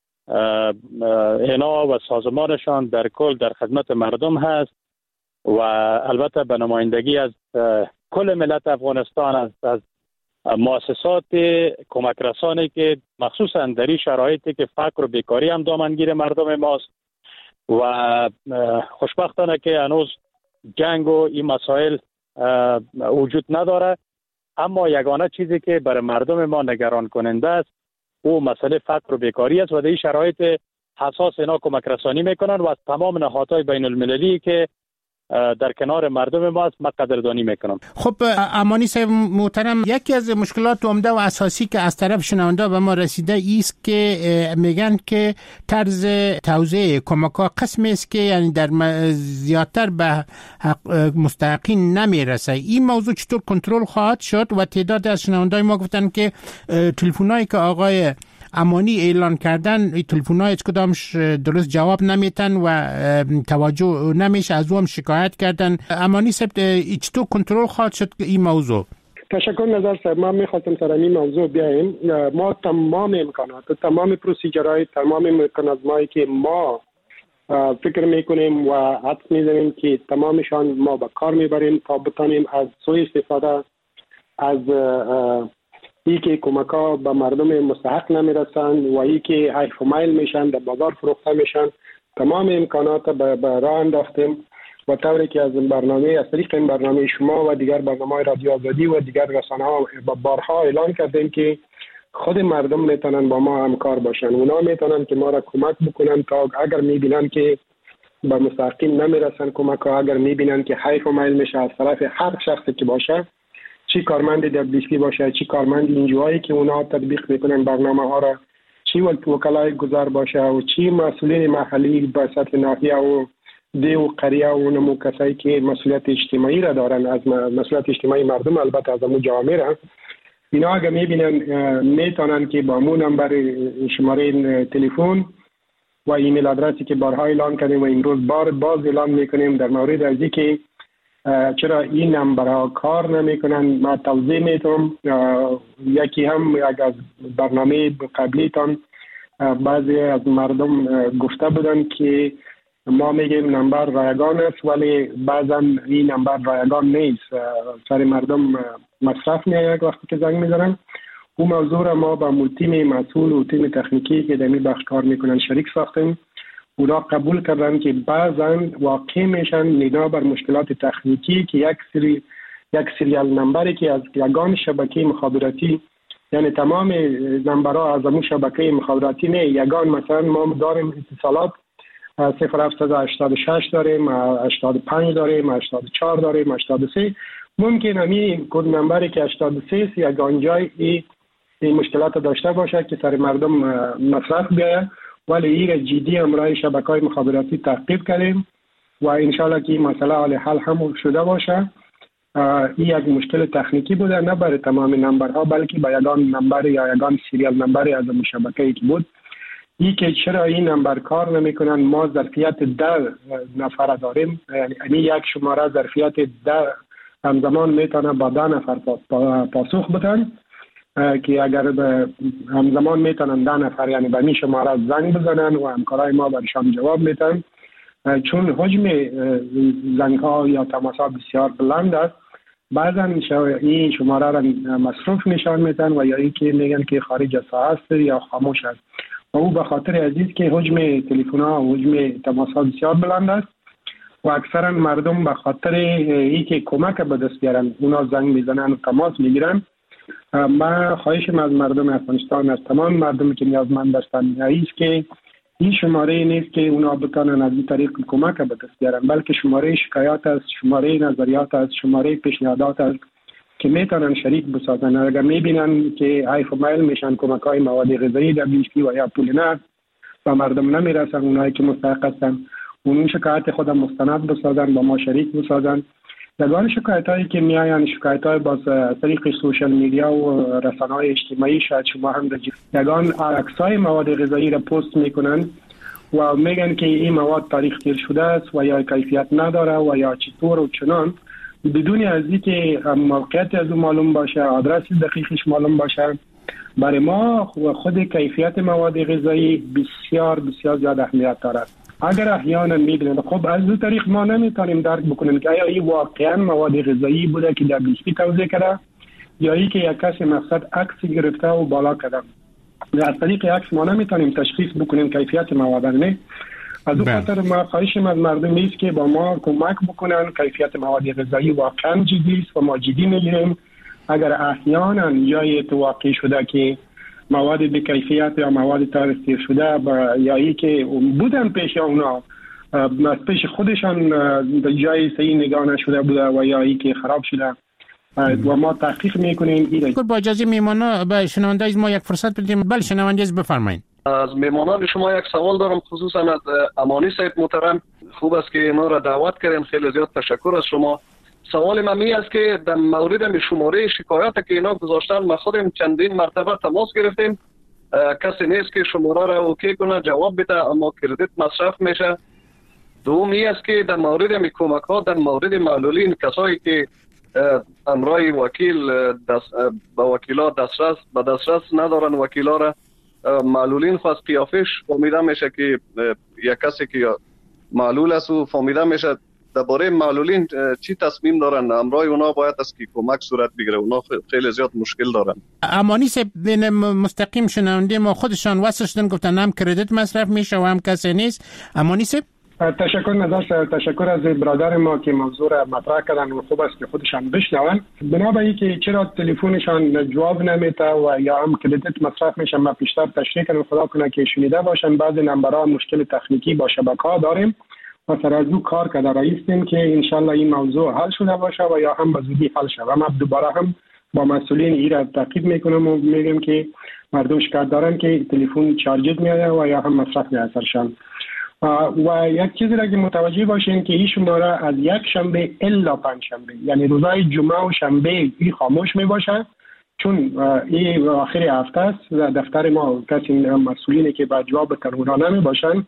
[SPEAKER 18] اینا و سازمانشان در کل در خدمت مردم هست و البته به نمایندگی از کل ملت افغانستان، از, از مؤسسات کمک رسانی که مخصوصا در این شرایطی که فقر و بیکاری هم دامنگیر مردم ماست و خوشبختانه که هنوز جنگ و این مسائل وجود نداره، اما یگانه چیزی که برای مردم ما نگران کننده است او مسئله فقر و بیکاری است و در این شرایط حساس اینا کمک رسانی میکنن و از تمام نهادهای بین المللی که در کنار مردم ما است ما قدردانی میکنم.
[SPEAKER 16] خب امانی صاحب محترم، یکی از مشکلات عمده و اساسی که از طرف شنونده به ما رسیده است که میگن که طرز توزیع کمک‌ها قسمی است که یعنی در زیادتر به مستحقین نمیرسه. این موضوع چطور کنترل خواهد شد؟ و تعداد از شنوندای ما گفتن که تلفن‌هایی که آقای امانی اعلان کردن، تلفن‌ها هیچ کدامش درست جواب نمیتن و توجه نمیشه، از اون شکایت کردن. امانی صاحب چطور کنترل خواهد شد این موضوع؟
[SPEAKER 17] تشکر نظر صاحب. ما میخواستم سر این موضوع بیاییم. ما تمام امکانات، تمام پروسیجرهای، تمام مکانیزمایی که ما فکر میکنیم و حدس میزنیم که تمامشان ما به کار میبریم تا بتانیم از سوء استفاده از ای که کمک ها به مردم مستحق نمیرسن و ای که حیف و میل میشن، در بازار فروخته میشن، تمام امکانات به راه انداختیم و طوری که از برنامه از طریق این برنامه شما و دیگر برنامه رادیو آزادی و دیگر رسانه ها بارها اعلان کردیم که خود مردم میتونن با ما همکار باشن. اونا میتونن که ما را کمک بکنن تا اگر میبینن که به مستحقین نمیرسن کمک ها، اگر میبینن که حیف و میل میشه از طرف هر شخصی که باشه، چی کارمند دبلیو باشه، چی کارمند اینجوایی که اونا تطبیق میکنن برنامه ها را، چی وکلای گذار باشه و چی مسئولین محلی به سطح ناحیه و دیو قریه و اونمو کسایی که مسئولیت اجتماعی را دارن، از مسئولیت اجتماعی مردم، البته از امو جامعه را، اینا اگه میبینن میتونن که با مو نمبر شماره تلفن و ایمیل آدرسی که بارها اعلان کردیم و امروز بار باز اعلان میکنیم در مورد از اینکه چرا این نمبرها کار نمیکنن، ما توضیح میتونم. یکی هم اگه از برنامه قبلیتان بعضی از مردم گفته بودن که ما میگیم نمبر رایگان است، ولی بعضا این نمبر رایگان نیست، سر مردم مصرف میاد وقتی که زنگ میزنن. اون موضوع را ما با تیم مسئول و تیم تکنیکی که در این بخش کار میکنن شریک ساختیم. اونا قبول کردن که بعضا واقع میشن بنا بر مشکلات تکنیکی که یک سری یک سریال نمبری که از یگان شبکه مخابراتی، یعنی تمام نمبرها از اون شبکه مخابراتی نه، یگان مثلا ما داریم اتصالات صفر هفت هشت شش داریم، هشتاد و پنج داریم، هشتاد و چهار داریم، هشتاد و سه. ممکن همین کد نمبری که هشتاد و سه یگان جای ای این مشکلات داشته باشه که سر مردم مصرف بیاید، ولی این جدی امرای شبکه‌های مخابراتی تعقیب کردیم و انشالله که این مسئله حل حل هم شده باشه. این یک مشکل تکنیکی بوده، نه برای تمام نمبرها بلکه با یگان نمبر یا یگان سریال نمبری از اون شبکه‌ای که بود. این که چرا این نمبر کار نمیکنن، ما ظرفیت ده نفر داریم، یعنی یک شماره ظرفیت ده همزمان میتونه با ده نفر پاسخ بدن که اگر همزمان میتونن ده نفر یعنی به این شماره زنگ بزنن و همکارای ما برشان جواب میتن. چون حجم زنگ ها یا تماس ها بسیار بلند است، بعضا این شماره را مصروف نشان میتن و یا این که میگن که خارج از ساعت است یا خاموش است. و او به خاطر عزیز که حجم تلفن ها و حجم تماس ها بسیار بلند است و اکثرا مردم به خاطر این که کمک به دست بیارن اونا زنگ میزنن و تماس میگیرن. ما خواهشم از مردم افغانستان، از تمام مردمی که نیازمند هستند، است که این شماره نیست که اونا بتونن از این طریق کمک به دست بیارن، بلکه شماره شکایات است، شماره نظریات است، شماره پیشنهادات است که میتونن شریک بسازن. اگر میبینن که حیف و میل میشن کمک های مواد غذایی در بیشکی و یا پول نه و مردم نمیرسن، اونایی که مستحق هستن اون شکایت خود مستند بسازن، با ما شریک بسازن. یگان شکایت هایی که میاین شکایت های باز طریق سوشل میدیا و رسانه های اجتماعی، شاید شما هم رجید یگان عکس های مواد غذایی را پست میکنن و میگن که این مواد تاریخ تیر شده است و یا کیفیت نداره و یا چطور و چنان، بدون از اینکه موقعیت از اون معلوم باشه، آدرس دقیقش معلوم باشه. برای ما خود کیفیت مواد غذایی بسیار بسیار زیاد اهمیت دارد. اگر احیانا میبینید خب از دو طریق ما نمیتونیم درک بکنیم که آیا این واقعا مواد غذایی بوده که در بیشکی توزیع کرده یا ای که یک کسی مقصد عکس گرفته و بالا کرده. از طریق عکس ما نمیتونیم تشخیص بکنیم کیفیت مواد. نه از اون خاطر ما خواهشم از مردم است که با ما کمک بکنن. کیفیت مواد غذایی واقعا جدی است و ما جدی میگیریم. اگر احیانا جای واقع شده که مواد به کیفیت یا مواد تاریخ شده یا ای که بودن پیش اونا از پیش خودشان به جای صحیح نگاه نشده بوده و یا ای که خراب شده و ما تحقیق میکنیم.
[SPEAKER 16] با اجازه میمانا به شنونده ما یک فرصت بدیم. بله شنونده بفرمایید.
[SPEAKER 19] از میمانان شما یک سوال دارم، خصوصا از امانی صاحب محترم. خوب است که ما را دعوت کردین، خیلی زیاد تشکر از شما. سوال من می است که در مورد شماره شکایات که اینا گذاشتن، ما خودم چندین مرتبه تماس گرفتیم، کسی نیست که شماره را اوکی کنه جواب بده، اما کردیت مصرف میشه. دومی است که در مورد می کمک ها در مورد معلولین، کسایی که امرای وکیل دست با وکیلا دسترس به دسترس ندارن، وکیلا را معلولین خواست قیافش فهمیده میشه که یک کسی که معلول است و فهمیده میشه درباره معلولین چی تصمیم دارن، امرای اونا باید است که کمک صورت بگیره. اونا خیلی زیاد مشکل دارن.
[SPEAKER 16] امانی صاحب مستقیم شنونده ما خودشان واسه شدن گفتن هم کردیت مصرف میشه و هم کسی نیست. امانی صاحب
[SPEAKER 17] تشکر نظر تشکر از برادر ما که موضوع را مطرح کردن و خوب است که خودشان بشنون. بنابراین که چرا تلفنشان جواب نمیده و یا هم کردیت مصرف میشه، ما پیشتر تشریح کنم خدا کنه که شنیده باشن بعضی نمبرها مشکل تکنیکی با شبکه‌ها داریم و سر از او کار کرده رایستیم که انشالله این موضوع حل شده باشه و یا هم به زودی حل شود. ما دوباره هم با مسئولین این را تعقیب میکنم و میگم که مردم شکایت دارن که تلفن چارجز میاد و یا هم مصرف میاد سرشان. و یک چیزی را که متوجه باشین که این شماره از یک شنبه الا پنج شنبه، یعنی روزهای جمعه و شنبه این خاموش می باشه، چون این آخر هفته است و دفتر ما کسی مسئولینی که با جواب تلفن نمی باشن،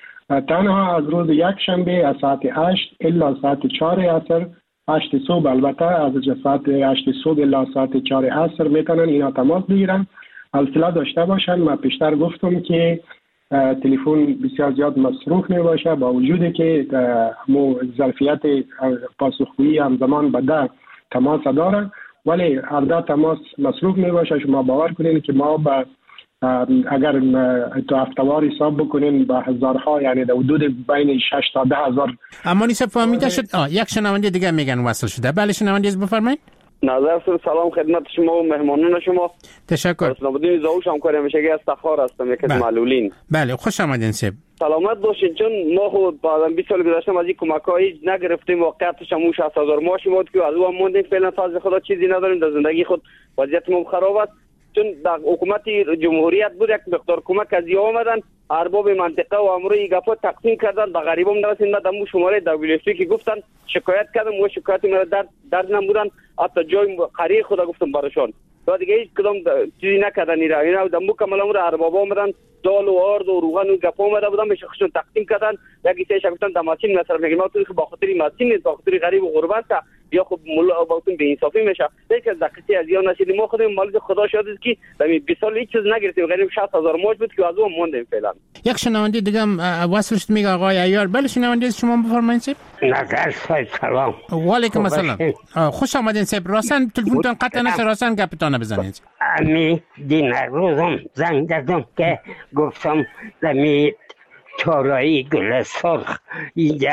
[SPEAKER 17] تنها از روز یک شنبه از ساعت هشت الا ساعت چهار عصر، هشت صبح البته از ساعت هشت صبح الا ساعت چهار عصر میتونن اینا تماس بگیرن. حوصله داشته باشن. من پیشتر گفتم که تلفن بسیار زیاد مصروف می باشه، با وجودی که مو ظرفیت پاسخگویی همزمان به ده تماس داره، ولی هر ده تماس مصروف می باشه. شما باور کنین که ما با اگر تو هفتوار حساب بکنین با هزارها، یعنی در حدود بین شش تا ده هزار.
[SPEAKER 16] اما نیست فهمیده شد. آه یک شنونده دیگه میگن وصل شده. بله شنونده از بفرمایید.
[SPEAKER 20] نظر سلام خدمت شما و مهمانان شما.
[SPEAKER 16] تشکر.
[SPEAKER 20] اسلام‌الدین زاوش همکار همیشگی از تخار هستم، یکی از معلولین.
[SPEAKER 16] بله خوش آمدین سب.
[SPEAKER 20] سلامت باشین. چون ما خود بعد بیست سال گذشته از این کمک‌های هیچ نگرفتیم، واقعیتش هم شصت هزار معاش بود که از اون موندیم، فعلا فضل خدا چیزی نداریم، در زندگی خود وضعیتمون خراب است. چون در حکومت جمهوریت بود یک مقدار کمک از یا آمدن، ارباب منطقه و امروی گپا تقسیم کردن، به غریبم نرسید. من دمو شماره دبلیو اف که گفتن شکایت کردم و شکایت مرا در درد نمودن، حتی جای قریه خدا گفتم براشون و دیگه هیچ کدام چیزی نکردن. اینا اینا دمو کاملا امر ارباب آمدن، دال و آرد و روغن و گپا اومده بودن به شخصشون تقسیم کردن. یکی سه گفتن دماسین مثلا میگم ما تو با خاطر ماسین نیست، با خاطر غریب و غربت یا خب مولا باطن به انصافی میشه. یک از دقیقه از یا نشید ما خودمون مال خدا شاد که در بیست سال هیچ چیز نگرفتیم، غریب شصت هزار معاش بود که از اون موندیم فعلا.
[SPEAKER 16] یک شنونده دیگه هم وصل شد میگه آقای عیار. بله شنونده شما بفرمایید سب.
[SPEAKER 21] نظر سلام.
[SPEAKER 16] و علیکم السلام. خوش آمدین سب. راستن تلفنتون قطع نشه، راستن گپتون بزنید.
[SPEAKER 21] امی دین روزم زنگ دادم که گفتم دمی چارایی گل سرخ اینجا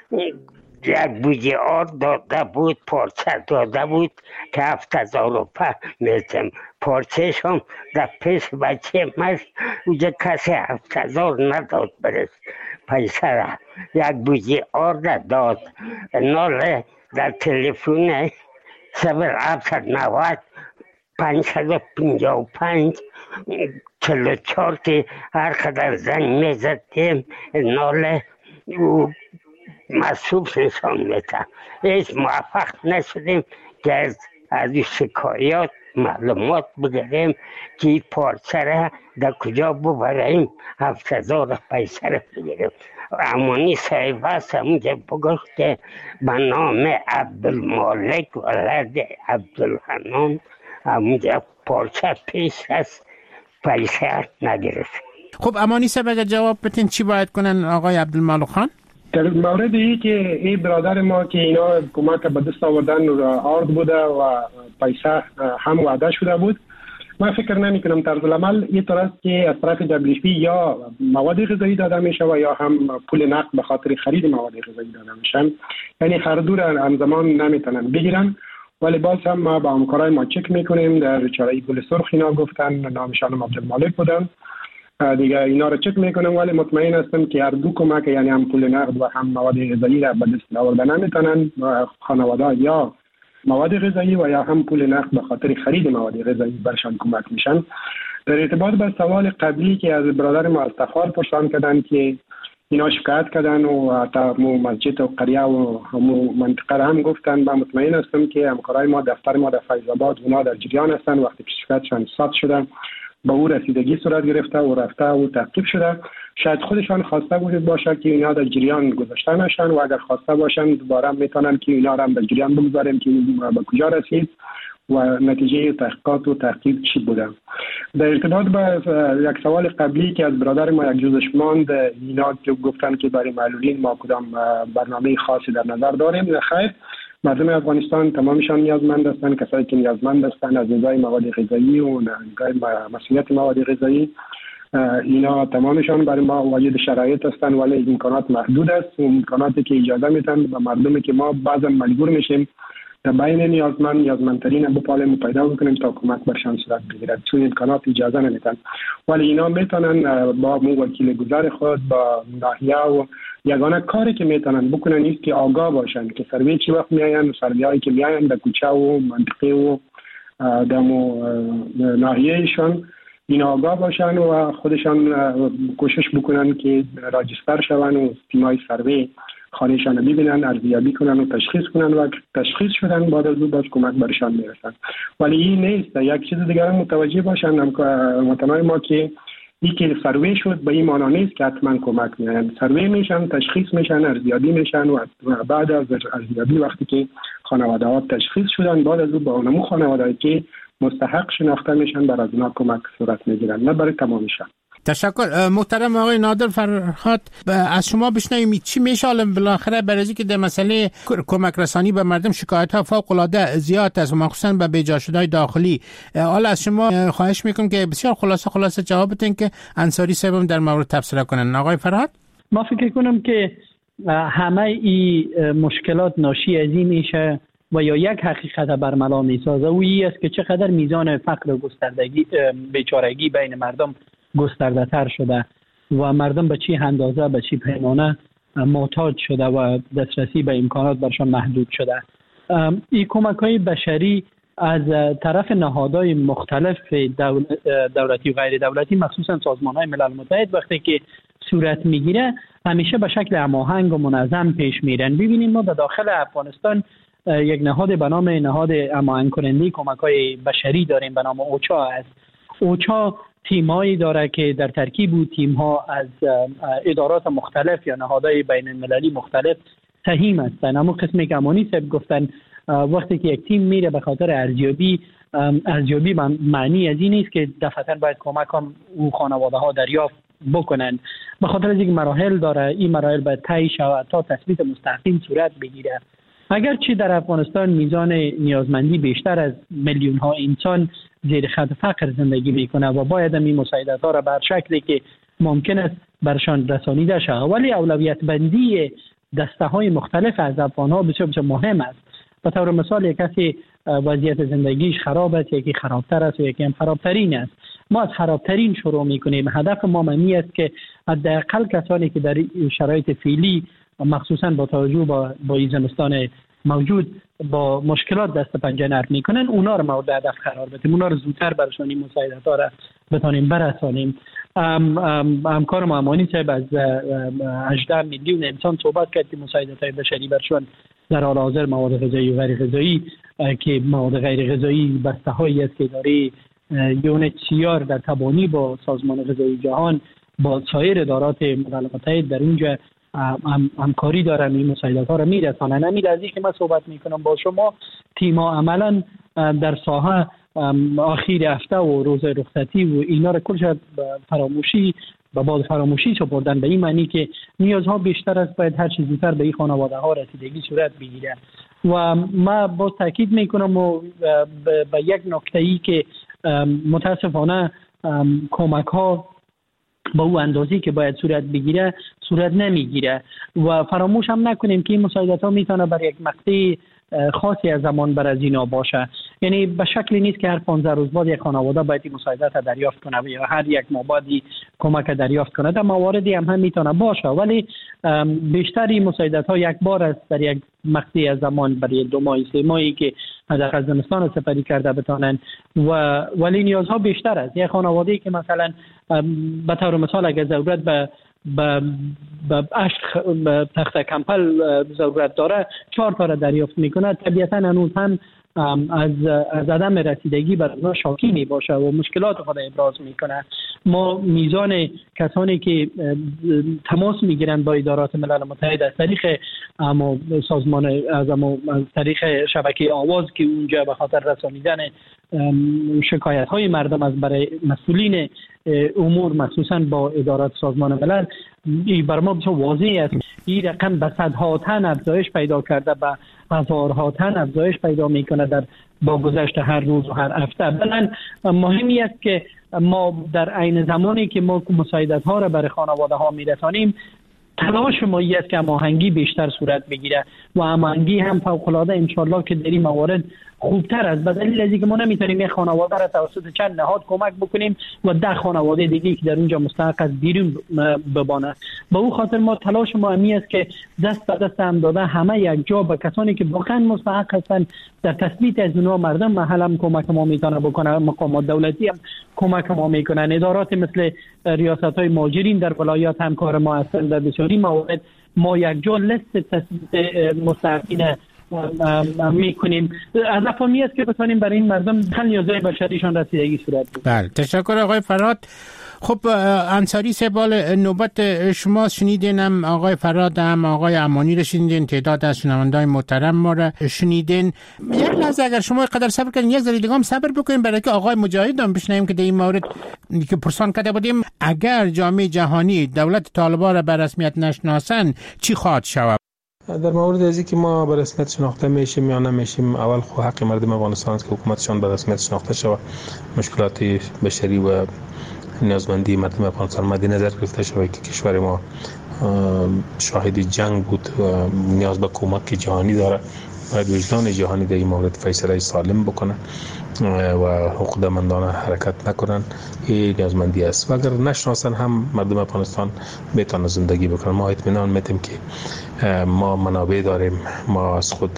[SPEAKER 21] یک بوجه آرد داده بود، پارچه داده بود که هفت هزار روپه میتم. پارچهش هم در پیش بچه مست اونجا کسی هفت هزار نداد برس پیسه را. یک بوجه آرد داد. ناله در تلفون صفر هفتصد و نود پانصد و پنجاه و پنج چهل و چهار که هر قدر زنگ میزدیم ناله او مصروف نشان میده. هیچ موفق نشدیم که از از شکایات معلومات بگیریم که پارچه را در کجا ببریم، هفت هزار پیسه را بگیریم. امانی صاحب هست همونجا بگفت که به نام عبدالمالک ولد عبدالحنان همونجا پارچه پیش هست، پیسه نگرفت.
[SPEAKER 16] خب امانی صاحب اگر جواب بتین چی باید کنن آقای عبدالمالک خان؟
[SPEAKER 17] در مورد ای که این برادر ما که اینا کمک به دست آوردن آرد بوده و پیسه هم وعده شده بود، من فکر نمی کنم طرز العمل این طور است که از طرف دبلیو اف پی یا مواد غذایی داده میشه و یا هم پول نقد به خاطر خرید مواد غذایی داده میشن، یعنی هر دو را همزمان نمیتونن بگیرن. ولی باز هم ما با همکارای ما چک میکنیم. در چاره‌ای گل سرخ اینا گفتن نامشان عبدالمالک بودن دیگه، اینا رو چک میکنم ولی مطمئن هستم که هر دو کمک یعنی هم پول نقد و هم مواد غذایی را به دست آوردن نمیتونن خانواده یا مواد غذایی و یا هم پول نقد به خاطر خرید مواد غذایی برشان کمک میشن. در ارتباط به سوال قبلی که از برادر ما از تخار پرسان کردن که اینا شکایت کردن و تا مو مسجد و قریه و همو منطقه را هم گفتن، من مطمئن هستم که همکارای ما دفتر ما در فیض آباد اونا در جریان هستن. وقتی که شکایتشان ثبت شده با او رسیدگی صورت گرفته و رفته و تعقیب شده. شاید خودشان خواسته بود باشه که اینا در جریان گذاشته نشن و اگر خواسته باشن دوباره میتونن که اینا را هم در جریان بگذاریم که به کجا رسید و نتیجه تحقیقات و تعقیب چی بوده. در ارتباط با یک سوال قبلی که از برادر ما یک جزش ماند، اینا که گفتن که برای معلولین ما کدام برنامه خاصی در نظر داریم. خیر، مردم افغانستان تمامشان نیازمند هستند. کسایی که نیازمند هستند از نگاه مواد غذایی و نگاه مسئولیت مواد غذایی، اینا تمامشان برای ما واجد شرایط هستند ولی امکانات محدود است و امکاناتی که اجازه میدن به مردمی که ما بعضا مجبور میشیم در بین نیازمند نیازمندترین بپالیم و پیدا بکنیم تا کمک برشان صورت بگیرد، چون امکانات اجازه نمیدن. ولی اینا میتونن با مو وکیل گذار خود با ناحیه و یگانه کاری که میتونن بکنن است که آگاه باشن که سروی چی وقت میاین، سروی هایی که میاین در کوچه و منطقه و دمو ناحیهشان اینا آگاه باشن و خودشان کوشش بکنن که راجستر شون و تیمای سروی خانهشان رو ببینن، ارزیابی کنن و تشخیص کنن و تشخیص شدن بعد از اون باز کمک برشان میرسن. ولی این نیست. یک چیز دیگر هم متوجه باشن هموطنان ما که این که سروی شد به این معنا نیست که حتما کمک میکنن. سروی میشن، تشخیص میشن، ارزیابی میشن و بعد از ارزیابی وقتی که خانواده ها تشخیص شدن بعد از اون با اونمو خانواده که مستحق شناخته میشن بر از اونا کمک صورت میگیرن، نه برای تمامشان.
[SPEAKER 16] تشکر. محترم آقای نادر فرهاد، از شما بشنویم چی میشه الان بالاخره برای که در مسئله کمک رسانی به مردم شکایت ها فوق العاده زیاد است، مخصوصا به بیجا شده‌های داخلی. حالا از شما خواهش میکنم که بسیار خلاصه خلاصه جواب بدین که انصاری صاحب در مورد تبصره کنن. آقای فرهاد،
[SPEAKER 3] ما فکر کنم که همه این مشکلات ناشی از این میشه و یا یک حقیقت برملا میسازه و این است که چقدر میزان فقر و گستردگی بیچارگی بین مردم گسترده تر شده و مردم به چی اندازه به چی پیمانه محتاج شده و دسترسی به امکانات برشان محدود شده. این کمک های بشری از طرف نهادهای مختلف دولتی و غیر دولتی مخصوصا سازمان های ملل متحد وقتی که صورت میگیره همیشه به شکل هماهنگ و منظم پیش میرن. ببینید ما در داخل افغانستان یک نهاد به نام نهاد هماهنگ کننده کمک های بشری داریم به نام اوچا است. اوچا تیمایی داره که در ترکیب بود تیم ها از ادارات مختلف یا نهادهای بین المللی مختلف سهیم هستند. اما قسمی که امانی صاحب گفتن وقتی که یک تیم میره به خاطر ارزیابی، ارزیابی معنی از این نیست که دفعتاً باید کمک هم او خانواده ها دریافت بکنن. به خاطر از اینکه مراحل داره، این مراحل باید طی شود تا تثبیت مستقیم صورت بگیره. اگرچه در افغانستان میزان نیازمندی بیشتر از میلیون ها انسان زیر خط فقر زندگی میکنه و باید این مساعدت ها را بر شکلی که ممکن است برشان رسانیده شود، ولی اولویت بندی دسته های مختلف از افغان ها بسیار بسیار مهم است. به طور مثال یک کسی وضعیت زندگیش خراب است، یکی خرابتر است و یکی هم خرابترین است. ما از خرابترین شروع میکنیم. هدف ما معنی است که حداقل کسانی که در شرایط فعلی مخصوصا با توجه با با زمستان موجود با مشکلات دست پنجه نرم میکنن اونا رو مورد هدف قرار بدیم، اونا رو زودتر برشان این مساعدت ها را بتونیم برسانیم. همکار ما امانی صاحب از هجده میلیون انسان صحبت کرد که مساعدت های بشری برشان در حال حاضر مواد غذایی و غیر غذایی که مواد غیر غذایی بسته هایی است که داره یونت سیار در تبانی با سازمان غذایی جهان با سایر ادارات ملل متحد در اونجا همکاری دارن این مساعدت ها را میرسانن. همین از که من صحبت میکنم با شما تیم ها عملا در ساحه آخیر هفته و روز رخصتی و اینا را کلش فراموشی و بعد فراموشی سپردن به این معنی که نیازها بیشتر است، باید هر چیزی تر به این خانواده ها رسیدگی صورت بگیره. و ما با تاکید میکنم و به یک نکته ای که متاسفانه کمک ها با او اندازی که باید صورت بگیره صورت نمیگیره و فراموش هم نکنیم که این مساعدت ها میتونه بر یک مقطع خاصی از زمان بر از اینا باشه. یعنی به شکلی نیست که هر پانزده روز بعد یک خانواده باید این مساعدت دریافت کنه یا هر یک ماه بعد کمک دریافت کنه. در مواردی هم هم میتونه باشه ولی بیشتر این مساعدت ها یک بار است در یک مقطع از زمان برای دو ماه سه ماهی که در زمستان سپری کرده بتونن و ولی نیازها بیشتر است. یک خانواده‌ای که مثلا به طور مثال اگر ضرورت به به به اشت تخت کمپل ضرورت داره چهار تا را دریافت میکنه، طبیعتا هنوز هم از از عدم رسیدگی بر اونها شاکی می باشه و مشکلات خود ابراز میکنه. ما میزان کسانی که تماس میگیرند با ادارات ملل متحد از طریق اما سازمان از اما از طریق شبکه آواز که اونجا به خاطر رسانیدن شکایت های مردم از برای مسئولین امور مخصوصا با ادارات سازمان ملل این بر ما بسیار واضح است. این رقم به صدها تن افزایش پیدا کرده، به هزارها تن افزایش پیدا میکنه در با گذشت هر روز و هر هفته. بلند مهمی است که ما در عین زمانی که ما مساعدت ها را برای خانواده ها میرسانیم تلاش ما است که هماهنگی بیشتر صورت بگیره و هماهنگی هم فوق‌العاده انشالله که در این موارد خوبتر است، به دلیل از اینکه ما نمیتونیم یک خانواده را توسط چند نهاد کمک بکنیم و ده خانواده دیگه که در اونجا مستحق از بیرون ببانه. به او خاطر ما تلاش ما همی است که دست به دست هم داده همه یک جا به کسانی که واقعا مستحق هستند در تثبیت از اونها مردم محل هم کمک ما میتونه بکنه، مقامات دولتی هم کمک ما میکنن، ادارات مثل ریاست های مهاجرین در ولایات همکار ما هستند. در بسیاری موارد ما یک جا لیست تثبیت مستحقین میکنیم. هدف می است که بتونیم برای این مردم حل نیازهای بشریشان رسیدگی صورت بده.
[SPEAKER 16] بله، تشکر آقای فرهاد. خب انصاری سبال، نوبت شما. شنیدین هم آقای فرهاد هم آقای امانی رو شنیدین، تعداد از شنونده‌های محترم ما رو شنیدین. یک لحظه اگر شما قدر صبر کنین، یک ذره دیگه هم صبر بکنیم برای که آقای مجاهد هم بشنویم که در این مورد که پرسان کرده بودیم اگر جامعه جهانی دولت طالبان را به رسمیت نشناسن چی خواهد شود؟
[SPEAKER 7] در مورد ازی که ما به رسمیت شناخته میشیم یا نمیشیم، اول خو حق مردم افغانستان است که حکومتشان به رسمیت شناخته شود، مشکلات بشری و نیازمندی مردم افغانستان مد نظر گرفته شود که کشور ما شاهد جنگ بود و نیاز به کمک جهانی داره. باید وجدان جهانی در این مورد فیصله سالم بکنه و حقوقمندانه حرکت نکنن. این نیازمندی است و اگر نشناسن هم مردم افغانستان میتونن زندگی بکنن. ما اطمینان میتیم که ما منابع داریم، ما از خود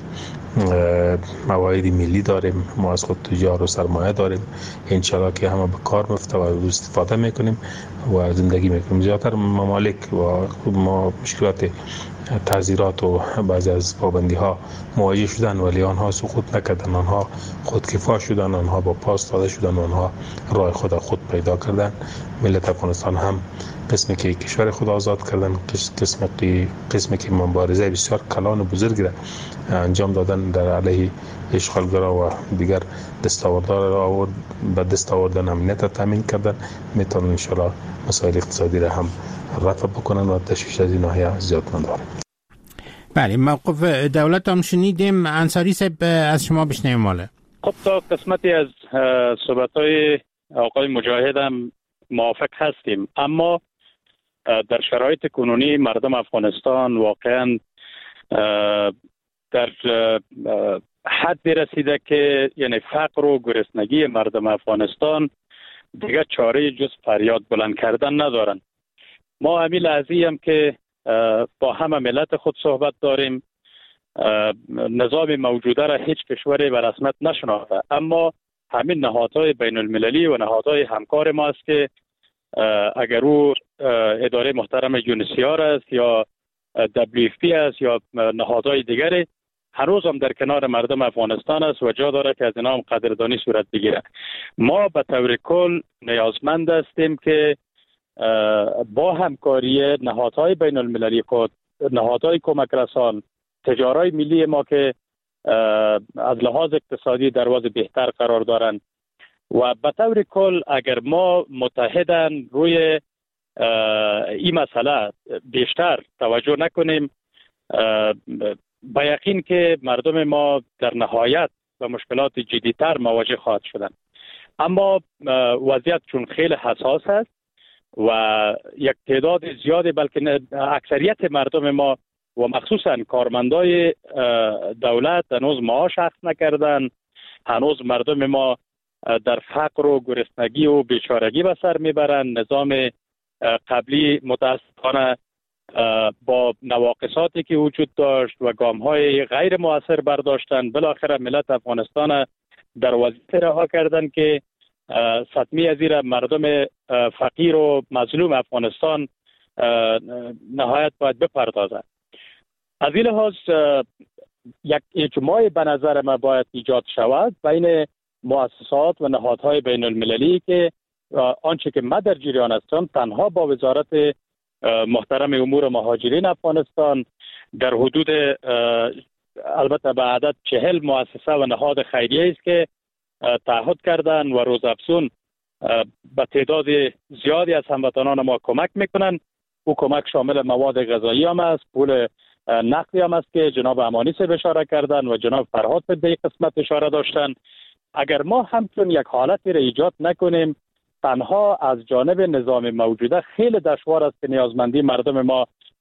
[SPEAKER 7] موارد ملی داریم، ما از خود تجار و سرمایه داریم، انشالله که همه به کار میفته و استفاده میکنیم و زندگی میکنیم. زیادتر ممالک و ما مشکلات تعزیرات و بعضی از پابندی ها مواجه شدن ولی آنها سقوط نکردن، آنها خودکفا شدن، آنها با پاس داده شدن، آنها راه خود خود پیدا کردن. ملت افغانستان هم قسمی که کشور خود آزاد کردن، قسمی که قسمی که مبارزه بسیار کلان و بزرگی را انجام دادن در علیه اشغالگرا و دیگر دستاوردها را آورد به دست آوردن، امنیت تامین کردن. میتونن ان شاء الله مسائل اقتصادی را هم رفع بکنن و تشویش از این ناحیه زیاد نداره.
[SPEAKER 16] بله، موقف دولت هم شنیدیم. انصاری صاحب از شما بشنویم. ماله
[SPEAKER 18] خب تا قسمتی از صحبت‌های آقای مجاهد هم موافق هستیم، اما در شرایط کنونی مردم افغانستان واقعا در حد رسیده که یعنی فقر و گرسنگی مردم افغانستان دیگه چاره جز فریاد بلند کردن ندارن. ما همین لحظه‌ای هم که با همه ملت خود صحبت داریم، نظام موجوده را هیچ کشوری به رسمیت نشناخته، اما همین نهادهای بین المللی و نهادهای همکار ما است که اگر او اداره محترم یونیسیار است یا دبلیو اف پی است یا نهادهای دیگری، هنوز هم در کنار مردم افغانستان است و جا داره که از اینا هم قدردانی صورت بگیره. ما به طور کل نیازمند هستیم که با همکاری نهادهای بین المللی خود، نهادهای کمک رسان، تجارای ملی ما که از لحاظ اقتصادی در وضع بهتر قرار دارند و به طور کل اگر ما متحدن روی این مسئله بیشتر توجه نکنیم، با یقین که مردم ما در نهایت به مشکلات جدی‌تر مواجه خواهد شدن. اما وضعیت چون خیلی حساس است و یک تعداد زیادی بلکه اکثریت مردم ما و مخصوصا کارمندای دولت هنوز معاش اخذ نکردن، هنوز مردم ما در فقر و گرسنگی و بیچارگی به سر میبرند. نظام قبلی متاسفانه با نواقصاتی که وجود داشت و گام‌های غیر مؤثر برداشتن، بالاخره ملت افغانستان در وضعیت رها کردن که صدمه از زیر مردم فقیر و مظلوم افغانستان نهایت باید بپردازد. از این لحاظ یک اجماع به نظر من باید ایجاد شود بین مؤسسات و نهادهای بین المللی که آنچه که من در جریان هستم تنها با وزارت محترم امور مهاجرین افغانستان در حدود البته به عدد چهل مؤسسه و نهاد خیریه است که تعهد کردن و روزافزون به تعداد زیادی از هموطنان ما کمک میکنن. او کمک شامل مواد غذایی هم است، پول نقدی هم است که جناب امانی صاحب اشاره کردن و جناب فرهاد به این قسمت اشاره داشتن. اگر ما همچون یک حالتی را ایجاد نکنیم، تنها از جانب نظام موجوده خیلی دشوار است که نیازمندی مردم ما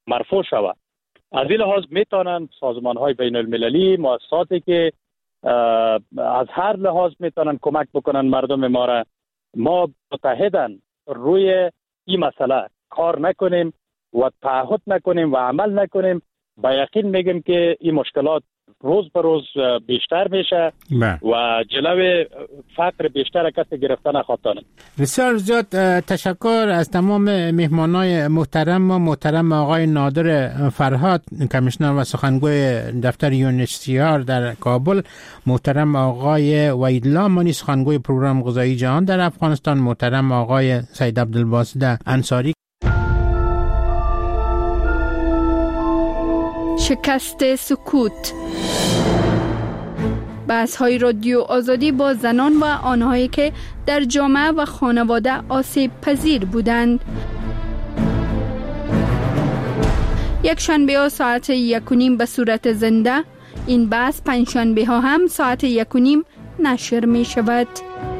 [SPEAKER 18] مرفوع شود. از این لحاظ میتونن سازمان های بین المللی، مؤسساتی که از هر لحاظ میتونن کمک بکنن مردم ما را، ما متحدن روی این مسئله کار نکنیم و تعهد نکنیم و عمل نکنیم، با یقین میگم که این مشکلات روز به روز بیشتر میشه و جلوی فقر بیشتر کسی گرفتن نخواهد.
[SPEAKER 16] بسیار زیاد تشکر از تمام مهمانای محترم و محترم آقای نادر فرهاد، کمیشنر و سخنگوی دفتر یو ان اچ سی آر در کابل، محترم آقای وحیدالله مانی، سخنگوی پروگرام غذایی جهان در افغانستان، محترم آقای سید عبدالباسط انصاری.
[SPEAKER 9] شکست سکوت. بحث های رادیو آزادی با زنان و آنهایی که در جامعه و خانواده آسیب پذیر بودند. یک شنبه ها ساعت یک و نیم به صورت زنده، این بحث پنج شنبه ها هم ساعت یک و نیم نشر می شود.